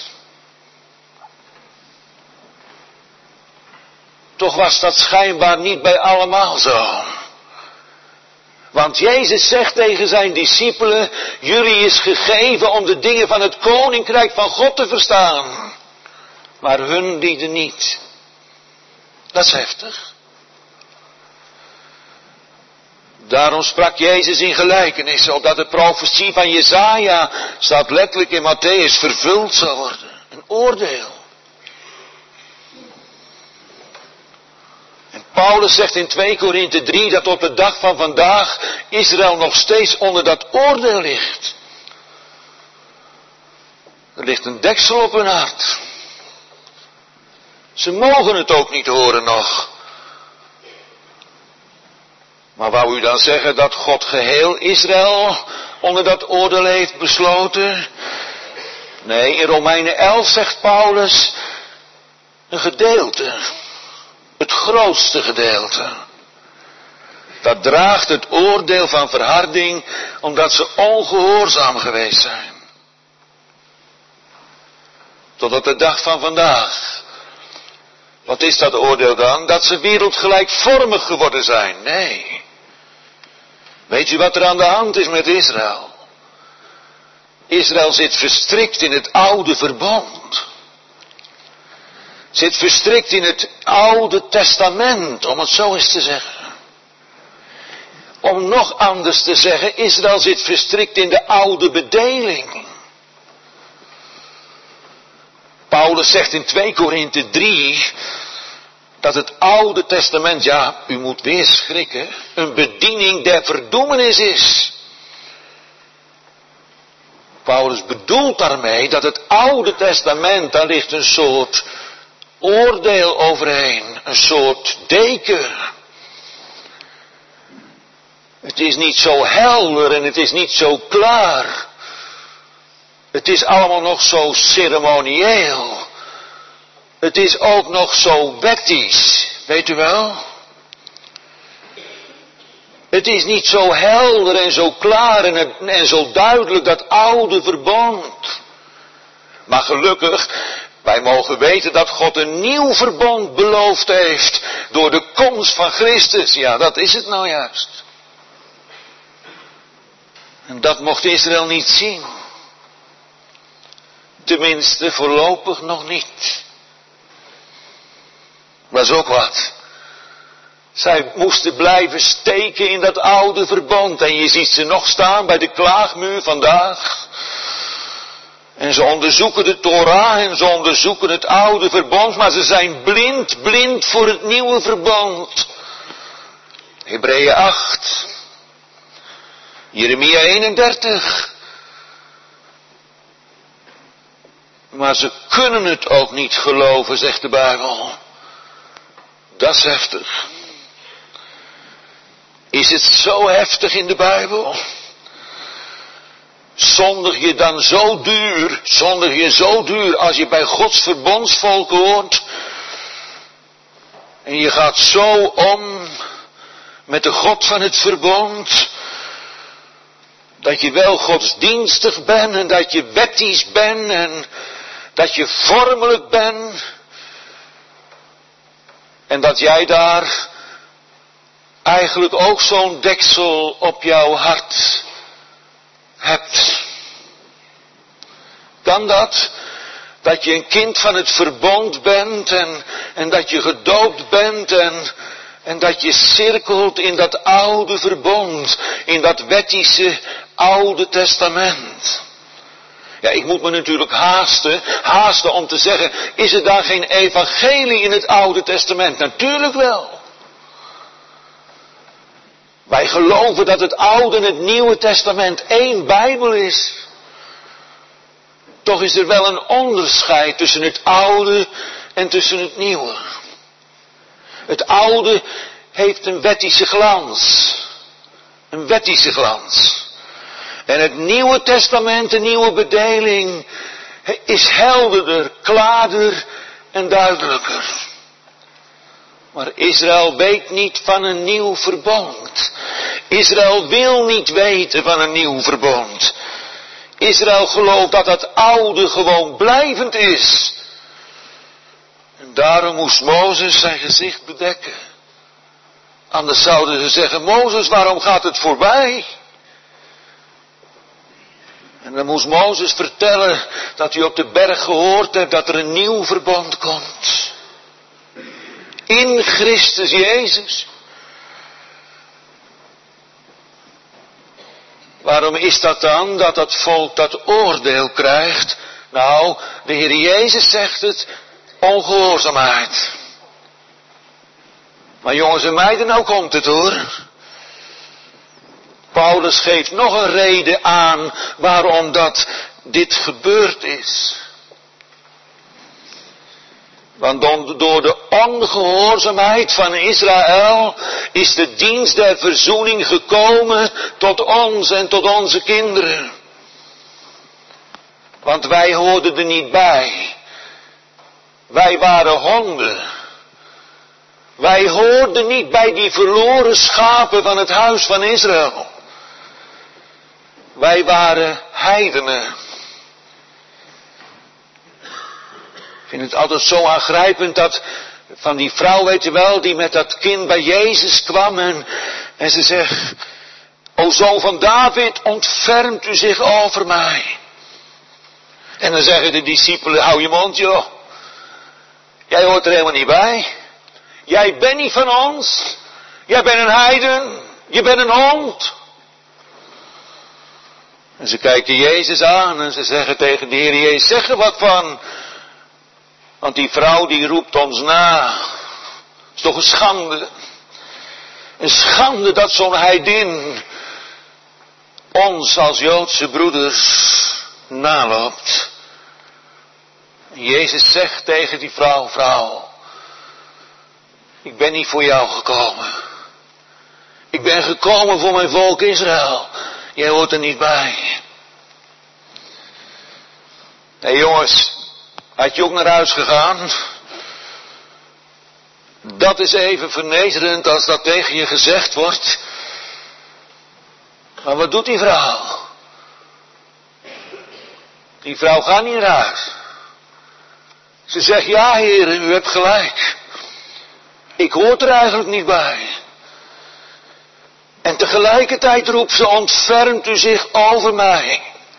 Toch was dat schijnbaar niet bij allemaal zo. Want Jezus zegt tegen zijn discipelen, jullie is gegeven om de dingen van het koninkrijk van God te verstaan. Maar hun lieden niet. Dat is heftig. Daarom sprak Jezus in gelijkenissen, opdat de profetie van Jesaja, staat letterlijk in Matthäus, vervuld zal worden. Een oordeel. En Paulus zegt in 2 Korinthe 3 dat op de dag van vandaag Israël nog steeds onder dat oordeel ligt. Er ligt een deksel op hun hart. Ze mogen het ook niet horen nog. Maar wou u dan zeggen dat God geheel Israël onder dat oordeel heeft besloten? Nee, in Romeinen 11 zegt Paulus een gedeelte. Het grootste gedeelte. Dat draagt het oordeel van verharding omdat ze ongehoorzaam geweest zijn. Tot op de dag van vandaag. Wat is dat oordeel dan? Dat ze wereldgelijkvormig geworden zijn. Nee. Weet u wat er aan de hand is met Israël? Israël zit verstrikt in het oude verbond. Zit verstrikt in het oude testament, om het zo eens te zeggen. Om nog anders te zeggen, Israël zit verstrikt in de oude bedeling. Paulus zegt in 2 Korinthe 3 dat het oude testament, ja, u moet weer schrikken, een bediening der verdoemenis is. Paulus bedoelt daarmee dat het oude testament, daar ligt een soort oordeel overheen, een soort deken. Het is niet zo helder en het is niet zo klaar. Het is allemaal nog zo ceremonieel. Het is ook nog zo wettisch, weet u wel? Het is niet zo helder en zo klaar en zo duidelijk, dat oude verbond. Maar gelukkig, wij mogen weten dat God een nieuw verbond beloofd heeft door de komst van Christus. Ja, dat is het nou juist. En dat mocht Israël niet zien. Tenminste, voorlopig nog niet. Dat is ook wat. Zij moesten blijven steken in dat oude verbond. En je ziet ze nog staan bij de klaagmuur vandaag. En ze onderzoeken de Torah en ze onderzoeken het oude verbond. Maar ze zijn blind voor het nieuwe verbond. Hebreeën 8. Jeremia 31. Maar ze kunnen het ook niet geloven, zegt de Bijbel. Dat is heftig. Is het zo heftig in de Bijbel? Zondig je dan zo duur als je bij Gods verbondsvolk hoort? En je gaat zo om met de God van het verbond, dat je wel godsdienstig bent en dat je wettisch bent en dat je vormelijk bent. En dat jij daar eigenlijk ook zo'n deksel op jouw hart hebt. Kan dat? Dat je een kind van het verbond bent en dat je gedoopt bent en dat je cirkelt in dat oude verbond, in dat wettische oude testament. Ja, ik moet me natuurlijk haasten om te zeggen, is er daar geen evangelie in het Oude Testament? Natuurlijk wel. Wij geloven dat het Oude en het Nieuwe Testament één Bijbel is. Toch is er wel een onderscheid tussen het Oude en tussen het Nieuwe. Het Oude heeft een wettische glans. een wettische glans. En het Nieuwe Testament, de nieuwe bedeling, is helderder, klaarder en duidelijker. Maar Israël weet niet van een nieuw verbond. Israël wil niet weten van een nieuw verbond. Israël gelooft dat het oude gewoon blijvend is. En daarom moest Mozes zijn gezicht bedekken. Anders zouden ze zeggen, Mozes, waarom gaat het voorbij? En dan moest Mozes vertellen dat hij op de berg gehoord heeft dat er een nieuw verbond komt. In Christus Jezus. Waarom is dat dan dat het volk dat oordeel krijgt? Nou, de Heer Jezus zegt het, ongehoorzaamheid. Maar jongens en meiden, nou komt het hoor. Paulus geeft nog een reden aan waarom dat dit gebeurd is. Want door de ongehoorzaamheid van Israël is de dienst der verzoening gekomen tot ons en tot onze kinderen. Want wij hoorden er niet bij. Wij waren honden. Wij hoorden niet bij die verloren schapen van het huis van Israël. Wij waren heidenen. Ik vind het altijd zo aangrijpend dat van die vrouw, weet je wel, die met dat kind bij Jezus kwam en ze zegt, o zoon van David, ontfermt u zich over mij. En dan zeggen de discipelen, hou je mond joh. Jij hoort er helemaal niet bij. Jij bent niet van ons. Jij bent een heiden. Je bent een hond. En ze kijken Jezus aan en ze zeggen tegen de Heer Jezus, zeg er wat van. Want die vrouw die roept ons na. Het is toch een schande. Een schande dat zo'n heidin ons als Joodse broeders naloopt. En Jezus zegt tegen die vrouw, ik ben niet voor jou gekomen. Ik ben gekomen voor mijn volk Israël. Jij hoort er niet bij. Nee jongens, had je ook naar huis gegaan? Dat is even vernederend als dat tegen je gezegd wordt. Maar wat doet die vrouw? Die vrouw gaat niet naar huis. Ze zegt, ja heren, u hebt gelijk. Ik hoor er eigenlijk niet bij. En tegelijkertijd roept ze, ontfermt u zich over mij.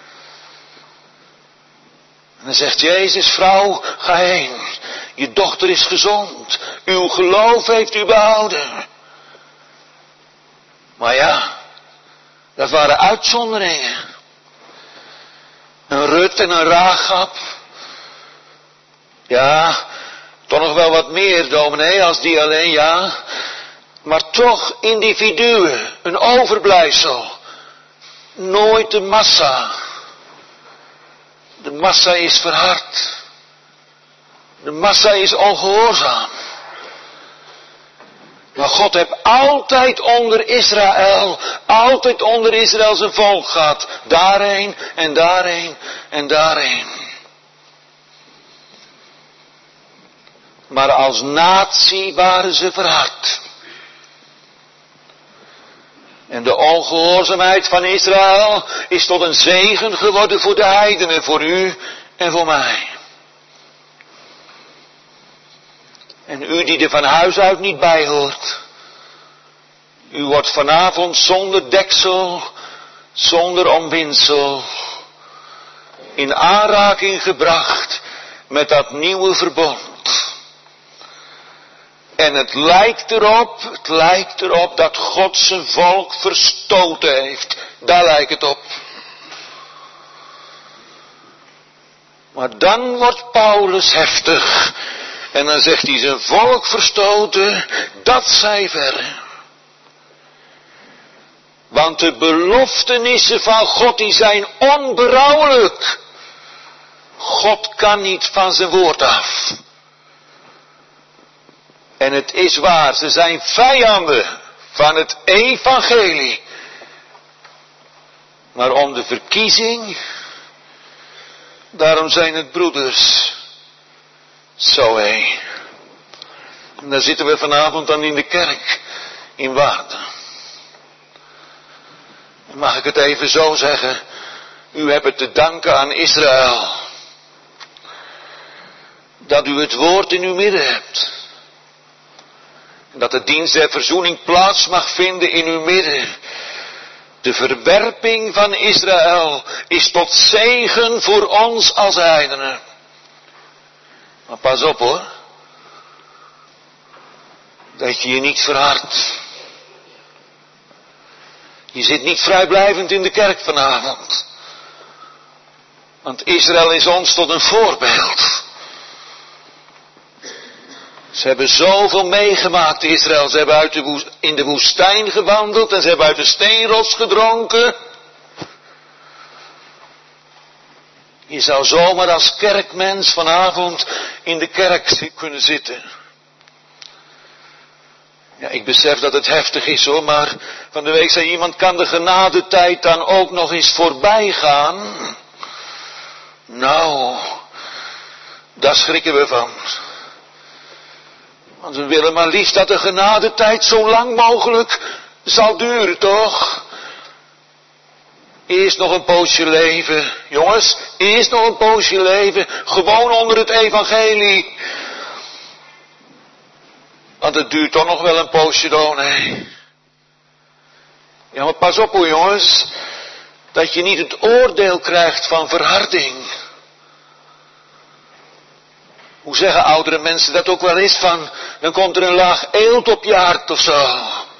En dan zegt Jezus, vrouw, ga heen. Je dochter is gezond. Uw geloof heeft u behouden. Maar ja, dat waren uitzonderingen. Een Rut en een Rahab. Ja, toch nog wel wat meer, dominee, als die alleen, ja. Maar toch individuen, een overblijfsel. Nooit de massa. De massa is verhard. De massa is ongehoorzaam. Maar God heeft altijd onder Israël zijn volk gehad. Daarheen en daarheen en daarheen. Maar als natie waren ze verhard. En de ongehoorzaamheid van Israël is tot een zegen geworden voor de heidenen, voor u en voor mij. En u die er van huis uit niet bij hoort. U wordt vanavond zonder deksel, zonder omwindsel, in aanraking gebracht met dat nieuwe verbond. En het lijkt erop dat God zijn volk verstoten heeft. Daar lijkt het op. Maar dan wordt Paulus heftig. En dan zegt hij zijn volk verstoten, dat zij verre. Want de beloftenissen van God die zijn onberouwelijk. God kan niet van zijn woord af. En het is waar, ze zijn vijanden van het evangelie. Maar om de verkiezing, daarom zijn het broeders. Zo hé. En daar zitten we vanavond dan in de kerk, in Waarden. Mag ik het even zo zeggen, u hebt het te danken aan Israël. Dat u het woord in uw midden hebt. En dat de dienst der verzoening plaats mag vinden in uw midden. De verwerping van Israël is tot zegen voor ons als heidenen. Maar pas op hoor. Dat je je niet verhardt. Je zit niet vrijblijvend in de kerk vanavond. Want Israël is ons tot een voorbeeld. Ze hebben zoveel meegemaakt, Israël. Ze hebben in de woestijn gewandeld en ze hebben uit de steenrots gedronken. Je zou zomaar als kerkmens vanavond in de kerk kunnen zitten. Ja, ik besef dat het heftig is hoor, maar van de week zei iemand, kan de genadetijd dan ook nog eens voorbij gaan? Nou, daar schrikken we van. Want we willen maar liefst dat de genadetijd zo lang mogelijk zal duren, toch? Eerst nog een poosje leven, jongens, eerst nog een poosje leven, gewoon onder het evangelie. Want het duurt toch nog wel een poosje dan, hè. Ja, maar pas op hoor, jongens, dat je niet het oordeel krijgt van verharding. Hoe zeggen oudere mensen dat ook wel eens van, dan komt er een laag eelt op je hart of zo.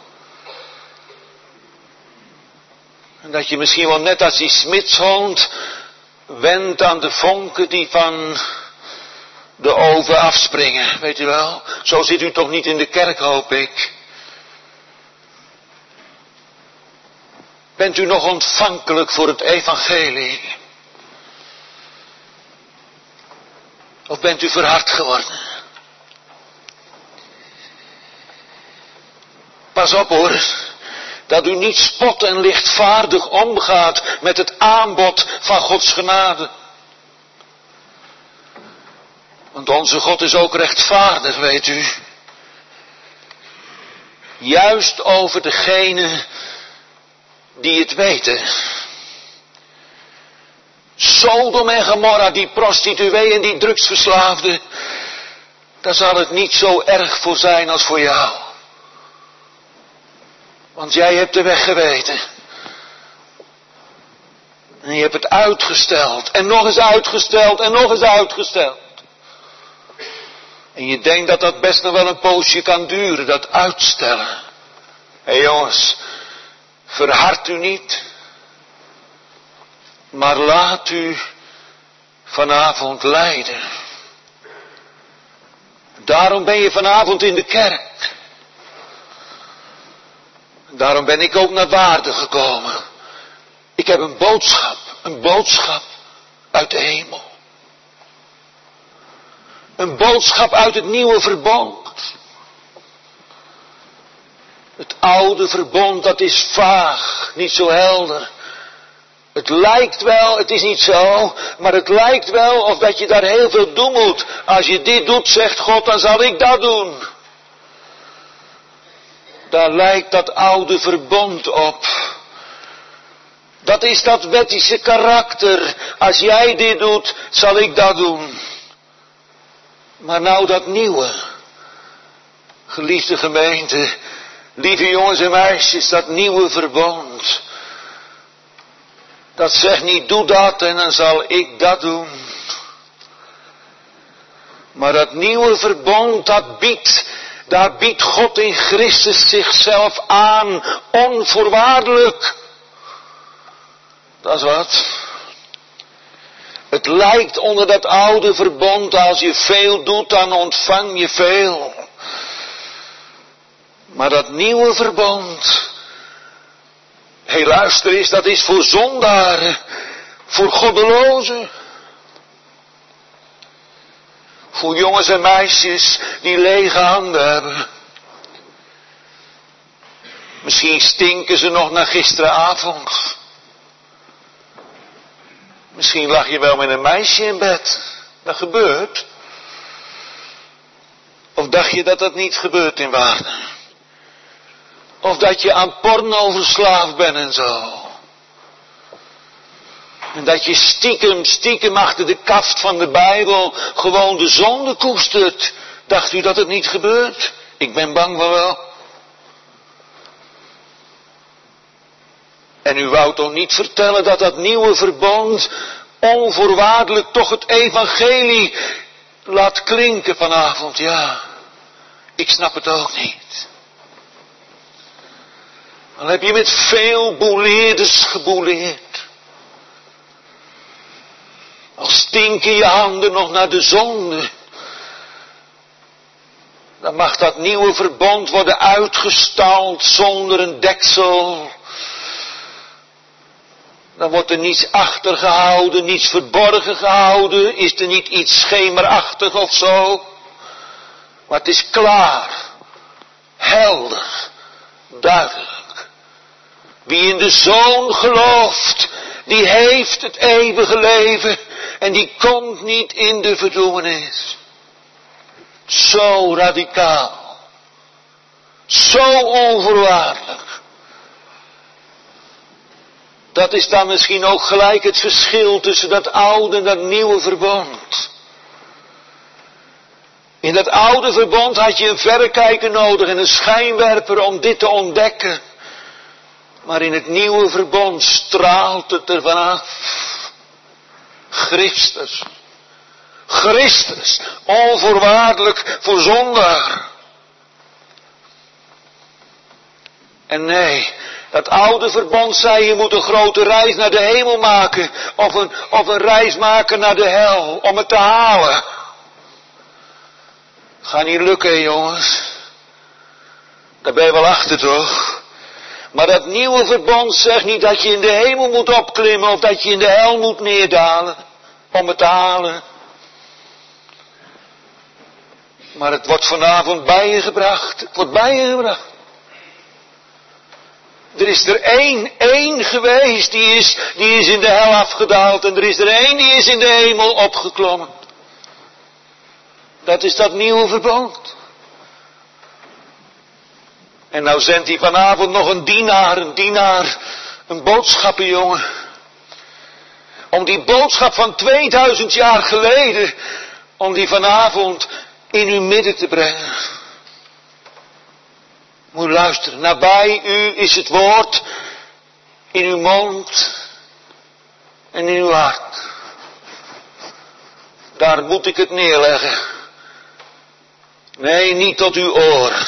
En dat je misschien wel net als die smidshond wendt aan de vonken die van de oven afspringen, weet u wel. Zo zit u toch niet in de kerk, hoop ik. Bent u nog ontvankelijk voor het evangelie? Of bent u verhard geworden? Pas op hoor, dat u niet spot en lichtvaardig omgaat met het aanbod van Gods genade. Want onze God is ook rechtvaardig, weet u. Juist over degene die het weten. Sodom en Gomorra, die prostituee en die drugsverslaafde, daar zal het niet zo erg voor zijn als voor jou. Want jij hebt de weg geweten. En je hebt het uitgesteld. En nog eens uitgesteld. En nog eens uitgesteld. En je denkt dat dat best nog wel een poosje kan duren. Dat uitstellen. Hé jongens. Verhard u niet. Maar laat u vanavond leiden. Daarom ben je vanavond in de kerk. Daarom ben ik ook naar Waarden gekomen. Ik heb een boodschap uit de hemel. Een boodschap uit het nieuwe verbond. Het oude verbond, dat is vaag, niet zo helder. Het lijkt wel, het is niet zo, maar het lijkt wel of dat je daar heel veel doen moet. Als je dit doet, zegt God, dan zal ik dat doen. Daar lijkt dat oude verbond op. Dat is dat wettische karakter. Als jij dit doet, zal ik dat doen. Maar nou dat nieuwe. Geliefde gemeente, lieve jongens en meisjes, dat nieuwe verbond. Dat zegt niet, doe dat en dan zal ik dat doen. Maar dat nieuwe verbond, daar biedt God in Christus zichzelf aan, onvoorwaardelijk. Dat is wat. Het lijkt onder dat oude verbond, als je veel doet, dan ontvang je veel. Maar dat nieuwe verbond, hé luister eens, dat is voor zondaren, voor goddelozen. Voor jongens en meisjes die lege handen hebben. Misschien stinken ze nog naar gisteravond. Misschien lag je wel met een meisje in bed. Dat gebeurt. Of dacht je dat dat niet gebeurt in waarde? Of dat je aan porno verslaafd bent en zo. En dat je stiekem achter de kaft van de Bijbel gewoon de zonde koestert. Dacht u dat het niet gebeurt? Ik ben bang van wel. En u wou toch niet vertellen dat dat nieuwe verbond onvoorwaardelijk toch het evangelie laat klinken vanavond? Ja, ik snap het ook niet. Dan heb je met veel boeleerders gebouleerd. Al stinken je handen nog naar de zonde. Dan mag dat nieuwe verbond worden uitgestald zonder een deksel. Dan wordt er niets achtergehouden, niets verborgen gehouden. Is er niet iets schemerachtig of zo. Maar het is klaar. Helder. Duidelijk. Wie in de Zoon gelooft, die heeft het eeuwige leven. En die komt niet in de verdoemenis. Zo radicaal. Zo onvoorwaardelijk. Dat is dan misschien ook gelijk het verschil tussen dat oude en dat nieuwe verbond. In dat oude verbond had je een verrekijker nodig en een schijnwerper om dit te ontdekken. Maar in het nieuwe verbond straalt het er vanaf. Christus. Christus. Onvoorwaardelijk voor zondaar. En nee, dat oude verbond zei je moet een grote reis naar de hemel maken. Of een reis maken naar de hel. Om het te halen. Gaat niet lukken, jongens. Daar ben je wel achter, toch? Maar dat nieuwe verbond zegt niet dat je in de hemel moet opklimmen. Of dat je in de hel moet neerdalen. Om het te halen. Maar het wordt vanavond bij je gebracht. Het wordt bij je gebracht. Er is er één geweest, die is in de hel afgedaald. En er is er één, die is in de hemel opgeklommen. Dat is dat nieuwe verbond. En nou zendt hij vanavond nog een dienaar, een boodschappenjongen. Om die boodschap van 2000 jaar geleden, om die vanavond in uw midden te brengen. Moet luisteren, nabij u is het woord, in uw mond en in uw hart. Daar moet ik het neerleggen. Nee, niet tot uw oor.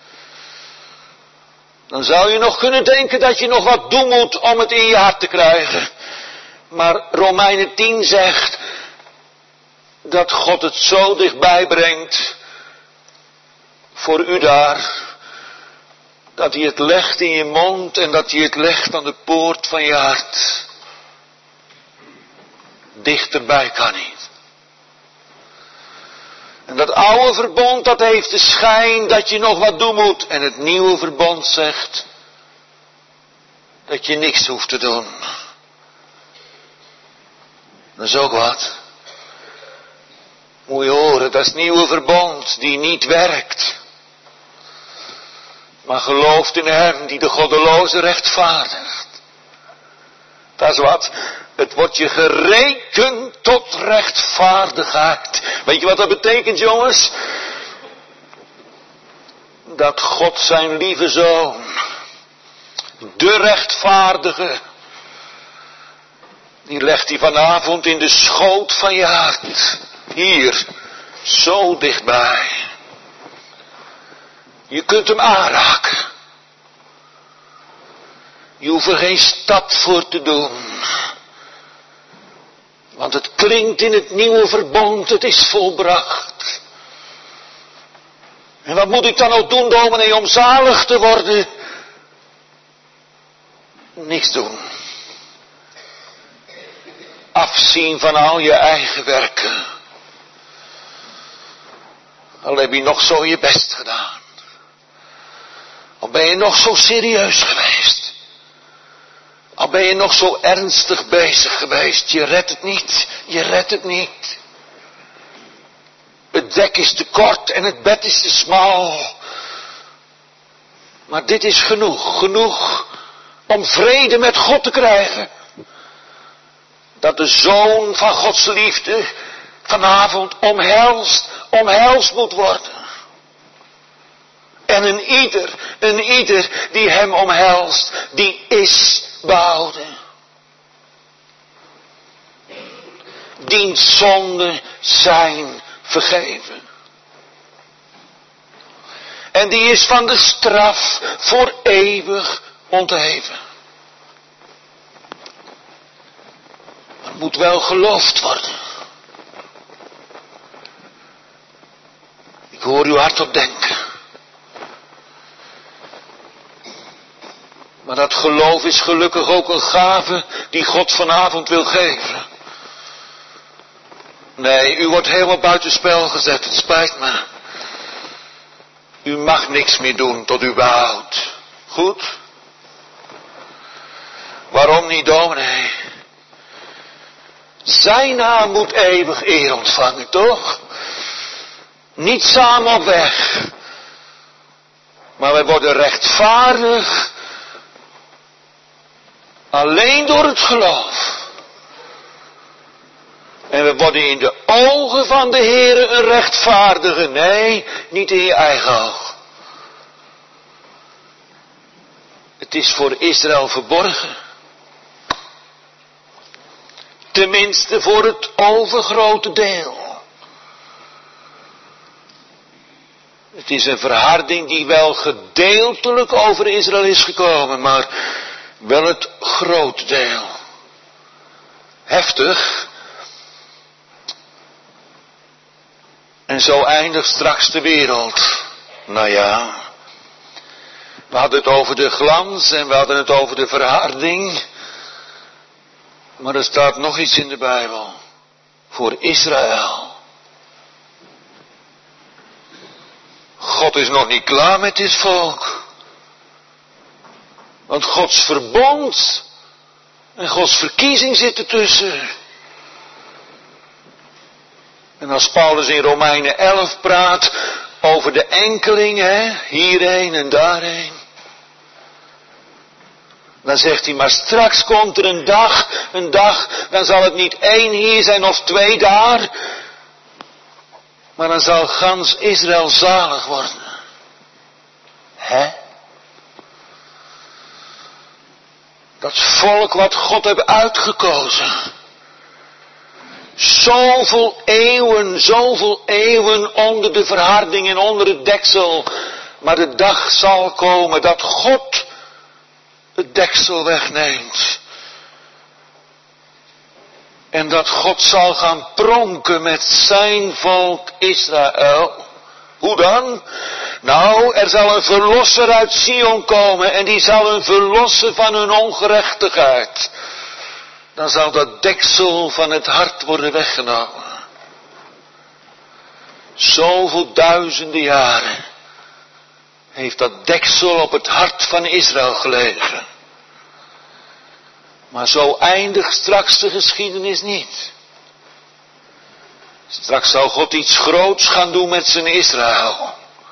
Dan zou je nog kunnen denken dat je nog wat doen moet om het in je hart te krijgen. Maar Romeinen 10 zegt dat God het zo dichtbij brengt voor u daar, dat hij het legt in je mond en dat hij het legt aan de poort van je hart. Dichterbij kan niet. En dat oude verbond, dat heeft de schijn dat je nog wat doen moet. En het nieuwe verbond zegt dat je niks hoeft te doen. Dat is ook wat. Moet je horen, dat is het nieuwe verbond die niet werkt. Maar gelooft in hem die de goddeloze rechtvaardigt. Dat is wat. Het wordt je gerekend tot rechtvaardigheid. Weet je wat dat betekent, jongens? Dat God zijn lieve zoon, de rechtvaardige, die legt hij vanavond in de schoot van je hart. Hier, zo dichtbij. Je kunt hem aanraken. Je hoeft er geen stap voor te doen. Want het klinkt in het nieuwe verbond, het is volbracht. En wat moet ik dan ook doen, dominee, om zalig te worden? Niks doen. Afzien van al je eigen werken. Al heb je nog zo je best gedaan. Al ben je nog zo serieus geweest. Al Al ben je nog zo ernstig bezig geweest, je redt het niet. Je redt het niet. Het dek is te kort en het bed is te smal. Maar dit is genoeg. Genoeg om vrede met God te krijgen. Dat de Zoon van Gods liefde vanavond omhelst moet worden. En een ieder die hem omhelst, die is behouden. Diens zonden zijn vergeven. En die is van de straf voor eeuwig ontheven. Maar het moet wel geloofd worden. Ik hoor uw hart op denken. Maar dat geloof is gelukkig ook een gave die God vanavond wil geven. Nee, u wordt helemaal buitenspel gezet, het spijt me. U mag niks meer doen tot u behoudt. Goed? Waarom niet, dominee? Zijn naam moet eeuwig eer ontvangen, toch? Niet samen op weg. Maar wij worden rechtvaardig alleen door het geloof. En we worden in de ogen van de Heere een rechtvaardige. Nee, niet in je eigen oog. Het is voor Israël verborgen. Tenminste voor het overgrote deel. Het is een verharding die wel gedeeltelijk over Israël is gekomen, maar wel het grote deel. Heftig. En zo eindigt straks de wereld. Nou ja, we hadden het over de glans en we hadden het over de verharding. Maar er staat nog iets in de Bijbel. Voor Israël. God is nog niet klaar met dit volk. Want Gods verbond en Gods verkiezing zit ertussen. En als Paulus in Romeinen 11 praat over de enkelingen, hierheen en daarheen. Dan zegt hij, maar straks komt er een dag, dan zal het niet 1 hier zijn of 2 daar. Maar dan zal gans Israël zalig worden. Hè? Dat volk wat God heeft uitgekozen. Zoveel eeuwen onder de verharding en onder het deksel. Maar de dag zal komen dat God het deksel wegneemt. En dat God zal gaan pronken met zijn volk Israël. Hoe dan? Nou, er zal een verlosser uit Sion komen en die zal hen verlossen van hun ongerechtigheid. Dan zal dat deksel van het hart worden weggenomen. Zoveel duizenden jaren heeft dat deksel op het hart van Israël gelegen. Maar zo eindigt straks de geschiedenis niet. Straks zal God iets groots gaan doen met zijn Israël.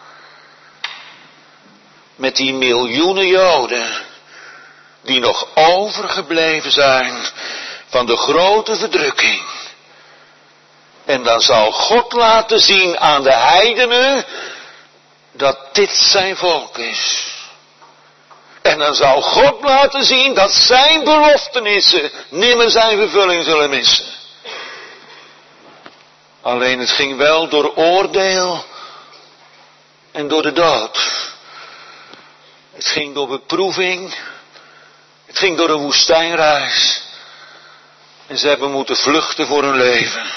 Met die miljoenen Joden die nog overgebleven zijn van de grote verdrukking. En dan zal God laten zien aan de heidenen dat dit zijn volk is. En dan zal God laten zien dat zijn beloftenissen nimmer zijn vervulling zullen missen. Alleen het ging wel door oordeel en door de dood. Het ging door beproeving. Het ging door een woestijnreis. En ze hebben moeten vluchten voor hun leven.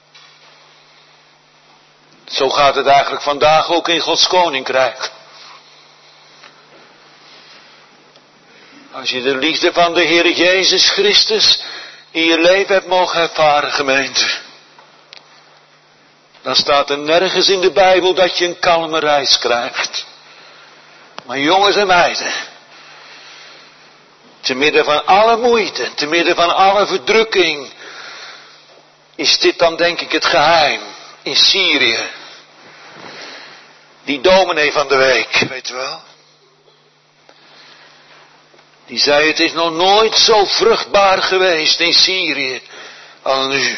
Zo gaat het eigenlijk vandaag ook in Gods koninkrijk. Als je de liefde van de Heer Jezus Christus in je leven hebt mogen ervaren, gemeente. Dan staat er nergens in de Bijbel dat je een kalme reis krijgt. Maar jongens en meiden. Te midden van alle moeite, te midden van alle verdrukking, is dit dan denk ik het geheim in Syrië. Die dominee van de week, weet u wel. Die zei, het is nog nooit zo vruchtbaar geweest in Syrië als nu.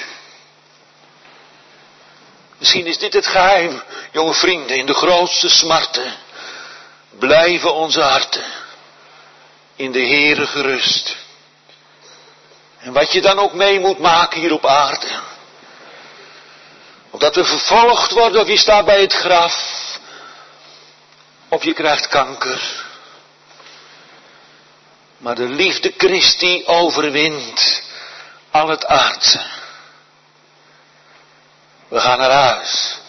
Misschien is dit het geheim, jonge vrienden, in de grootste smarten. Blijven onze harten in de Heere gerust. En wat je dan ook mee moet maken hier op aarde. Of dat we vervolgd worden, of je staat bij het graf. Of je krijgt kanker. Maar de liefde Christi overwint al het aardse. We gaan naar huis.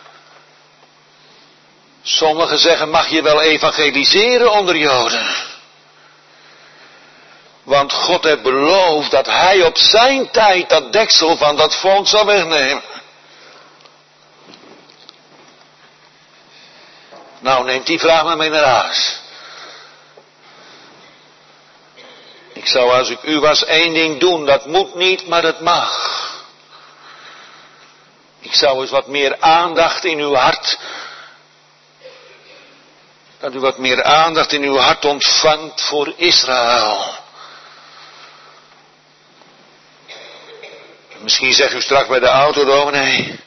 Sommigen zeggen, mag je wel evangeliseren onder Joden? Want God heeft beloofd dat hij op zijn tijd dat deksel van dat volk zal wegnemen. Nou, neemt die vraag maar mee naar huis. Ik zou als ik u was één ding doen, dat moet niet, maar dat mag. Ik zou eens wat meer aandacht in uw hart, dat u wat meer aandacht in uw hart ontvangt voor Israël. Misschien zegt u straks bij de auto, dominee,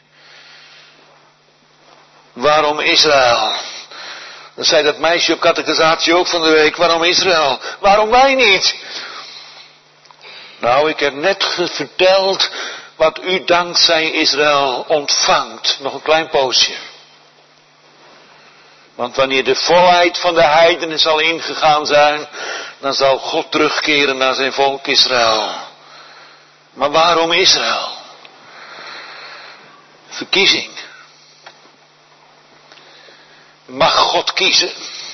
waarom Israël? Dat zei dat meisje op catechisatie ook van de week, waarom Israël? Waarom wij niet? Nou, ik heb net verteld wat u dankzij Israël ontvangt. Nog een klein poosje. Want wanneer de volheid van de heidenen zal ingegaan zijn, dan zal God terugkeren naar zijn volk Israël. Maar waarom Israël? Verkiezing. Mag God kiezen?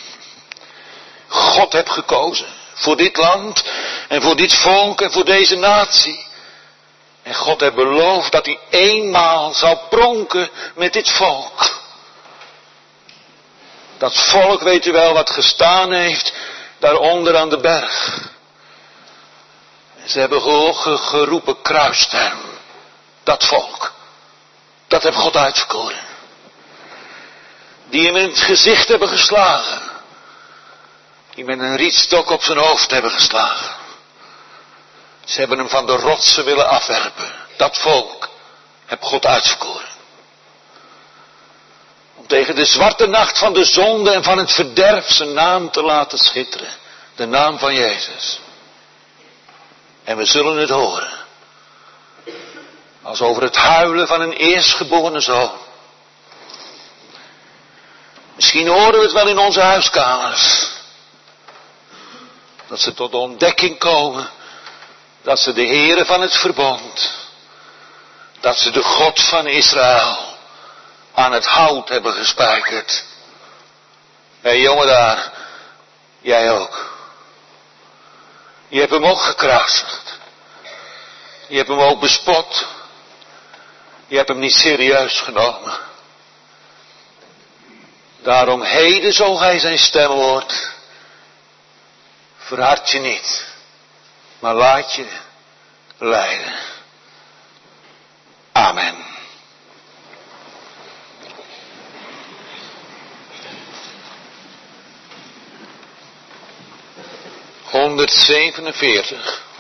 God heeft gekozen voor dit land en voor dit volk en voor deze natie. En God heeft beloofd dat hij eenmaal zal pronken met dit volk. Dat volk, weet u wel, wat gestaan heeft daaronder aan de berg. En ze hebben geroepen, kruist hem. Dat volk. Dat heeft God uitverkoren. Die hem in het gezicht hebben geslagen. Die met een rietstok op zijn hoofd hebben geslagen. Ze hebben hem van de rotsen willen afwerpen. Dat volk heeft God uitverkoren. Om tegen de zwarte nacht van de zonde en van het verderf zijn naam te laten schitteren. De naam van Jezus. En we zullen het horen. Als over het huilen van een eerstgeboren zoon. Misschien horen we het wel in onze huiskamers. Dat ze tot de ontdekking komen. Dat ze de Heere van het verbond. Dat ze de God van Israël aan het hout hebben gespijkerd. Hé jongen daar. Jij ook. Je hebt hem ook gekruisigd. Je hebt hem ook bespot. Je hebt hem niet serieus genomen. Daarom heden, zo gij zijn stem hoort, verhard je niet, maar laat je leiden. Amen. (147).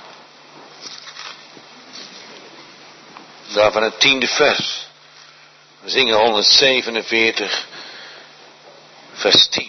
Daarvan het 10e vers. We zingen 147, vers 10.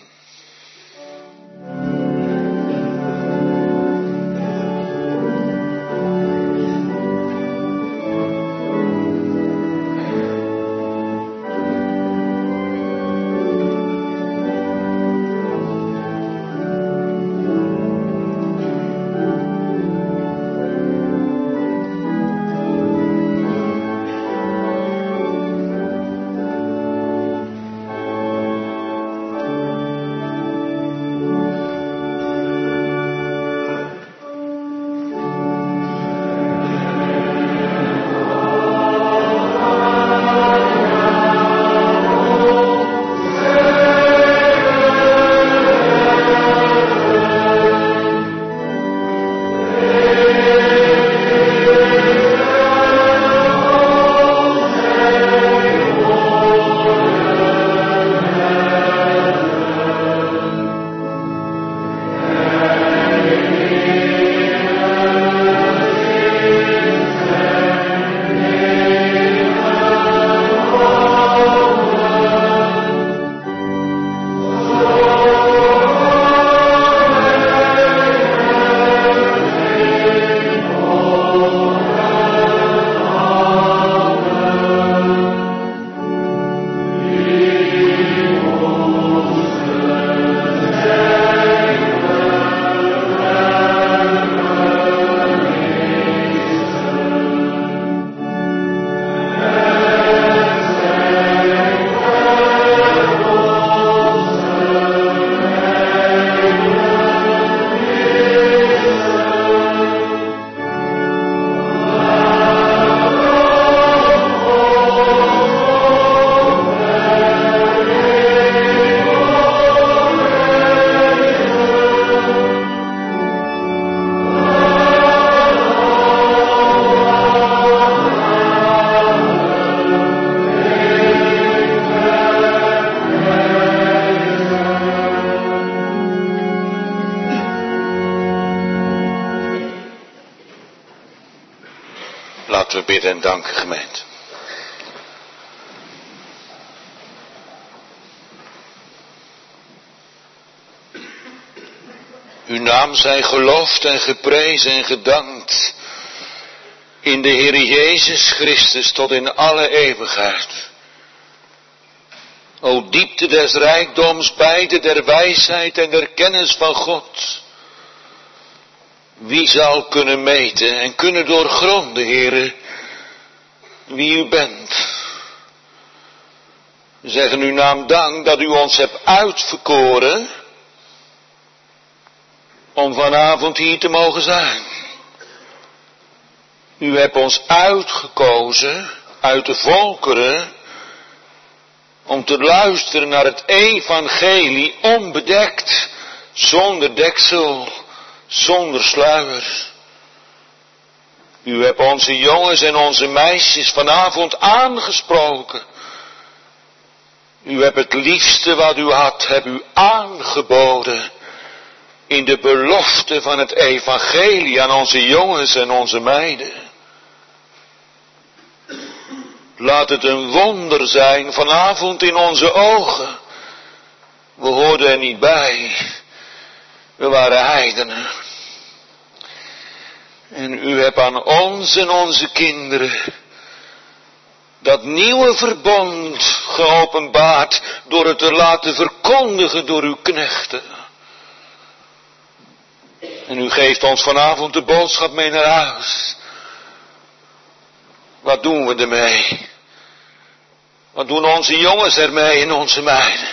Laten we bidden en danken, gemeente. Uw naam zij geloofd en geprezen en gedankt in de Heer Jezus Christus tot in alle eeuwigheid. O diepte des rijkdoms, beide der wijsheid en der kennis van God. Wie zal kunnen meten en kunnen doorgronden, Heere, wie u bent? We zeggen uw naam dank dat u ons hebt uitverkoren om vanavond hier te mogen zijn. U hebt ons uitgekozen uit de volkeren om te luisteren naar het evangelie onbedekt, zonder deksel, zonder sluier. U hebt onze jongens en onze meisjes vanavond aangesproken. U hebt het liefste wat u had, hebt u aangeboden in de belofte van het evangelie aan onze jongens en onze meiden. Laat het een wonder zijn vanavond in onze ogen. We hoorden er niet bij. We waren heidenen. En u hebt aan ons en onze kinderen dat nieuwe verbond geopenbaard door het te laten verkondigen door uw knechten. En u geeft ons vanavond de boodschap mee naar huis. Wat doen we ermee? Wat doen onze jongens ermee en onze meiden?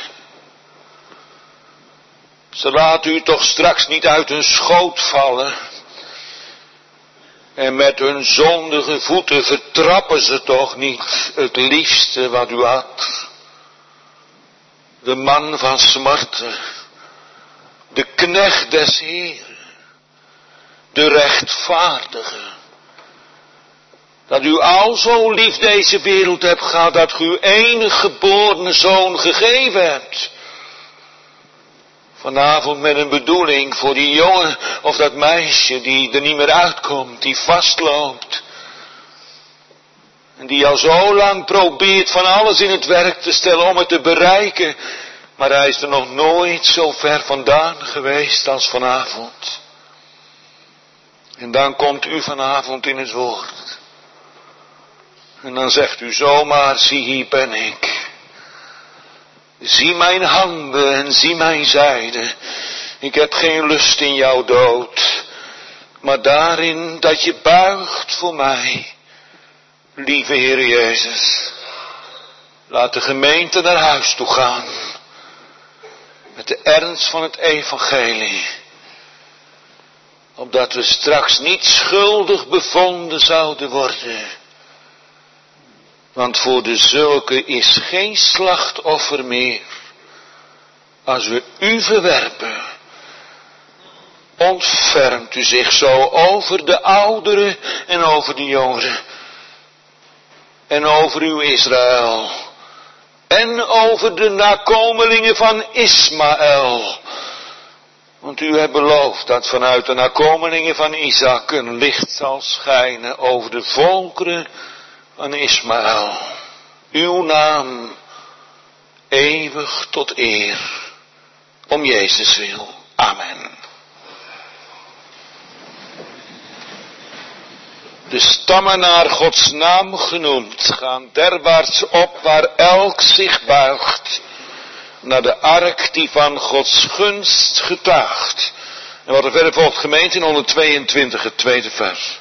Ze laten u toch straks niet uit hun schoot vallen. En met hun zondige voeten vertrappen ze toch niet het liefste wat u had. De man van smarten. De knecht des Heeren. De rechtvaardige. Dat u al zo lief deze wereld hebt gehad, dat u uw enige geborene zoon gegeven hebt. Vanavond met een bedoeling voor die jongen of dat meisje die er niet meer uitkomt, die vastloopt. En die al zo lang probeert van alles in het werk te stellen om het te bereiken. Maar hij is er nog nooit zo ver vandaan geweest als vanavond. En dan komt u vanavond in het woord. En dan zegt u zomaar, zie hier ben ik. Zie mijn handen en zie mijn zijde. Ik heb geen lust in jouw dood. Maar daarin dat je buigt voor mij. Lieve Heer Jezus. Laat de gemeente naar huis toe gaan. Met de ernst van het evangelie. Opdat we straks niet schuldig bevonden zouden worden. Want voor de zulke is geen slachtoffer meer. Als we u verwerpen, ontfermt u zich zo over de ouderen en over de jongeren. En over uw Israël. En over de nakomelingen van Ismaël. Want u hebt beloofd dat vanuit de nakomelingen van Isaac een licht zal schijnen over de volkeren van Ismaël. Uw naam eeuwig tot eer. Om Jezus wil. Amen. De stammen naar Gods naam genoemd gaan derwaarts op waar elk zich buigt. Naar de ark die van Gods gunst getuigt. En wat er verder volgt, gemeente, in 122, het tweede vers.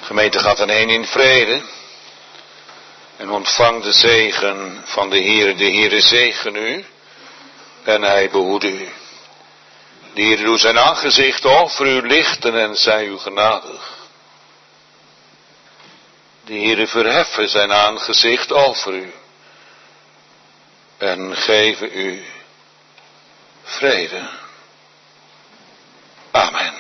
Gemeente gaat heen in vrede. En ontvang de zegen van de Heere. De Heere zegen u. En hij behoede u. De Heere doet zijn aangezicht over u lichten en zij u genadig. De Heere verheffen zijn aangezicht over u. En geven u vrede. Amen.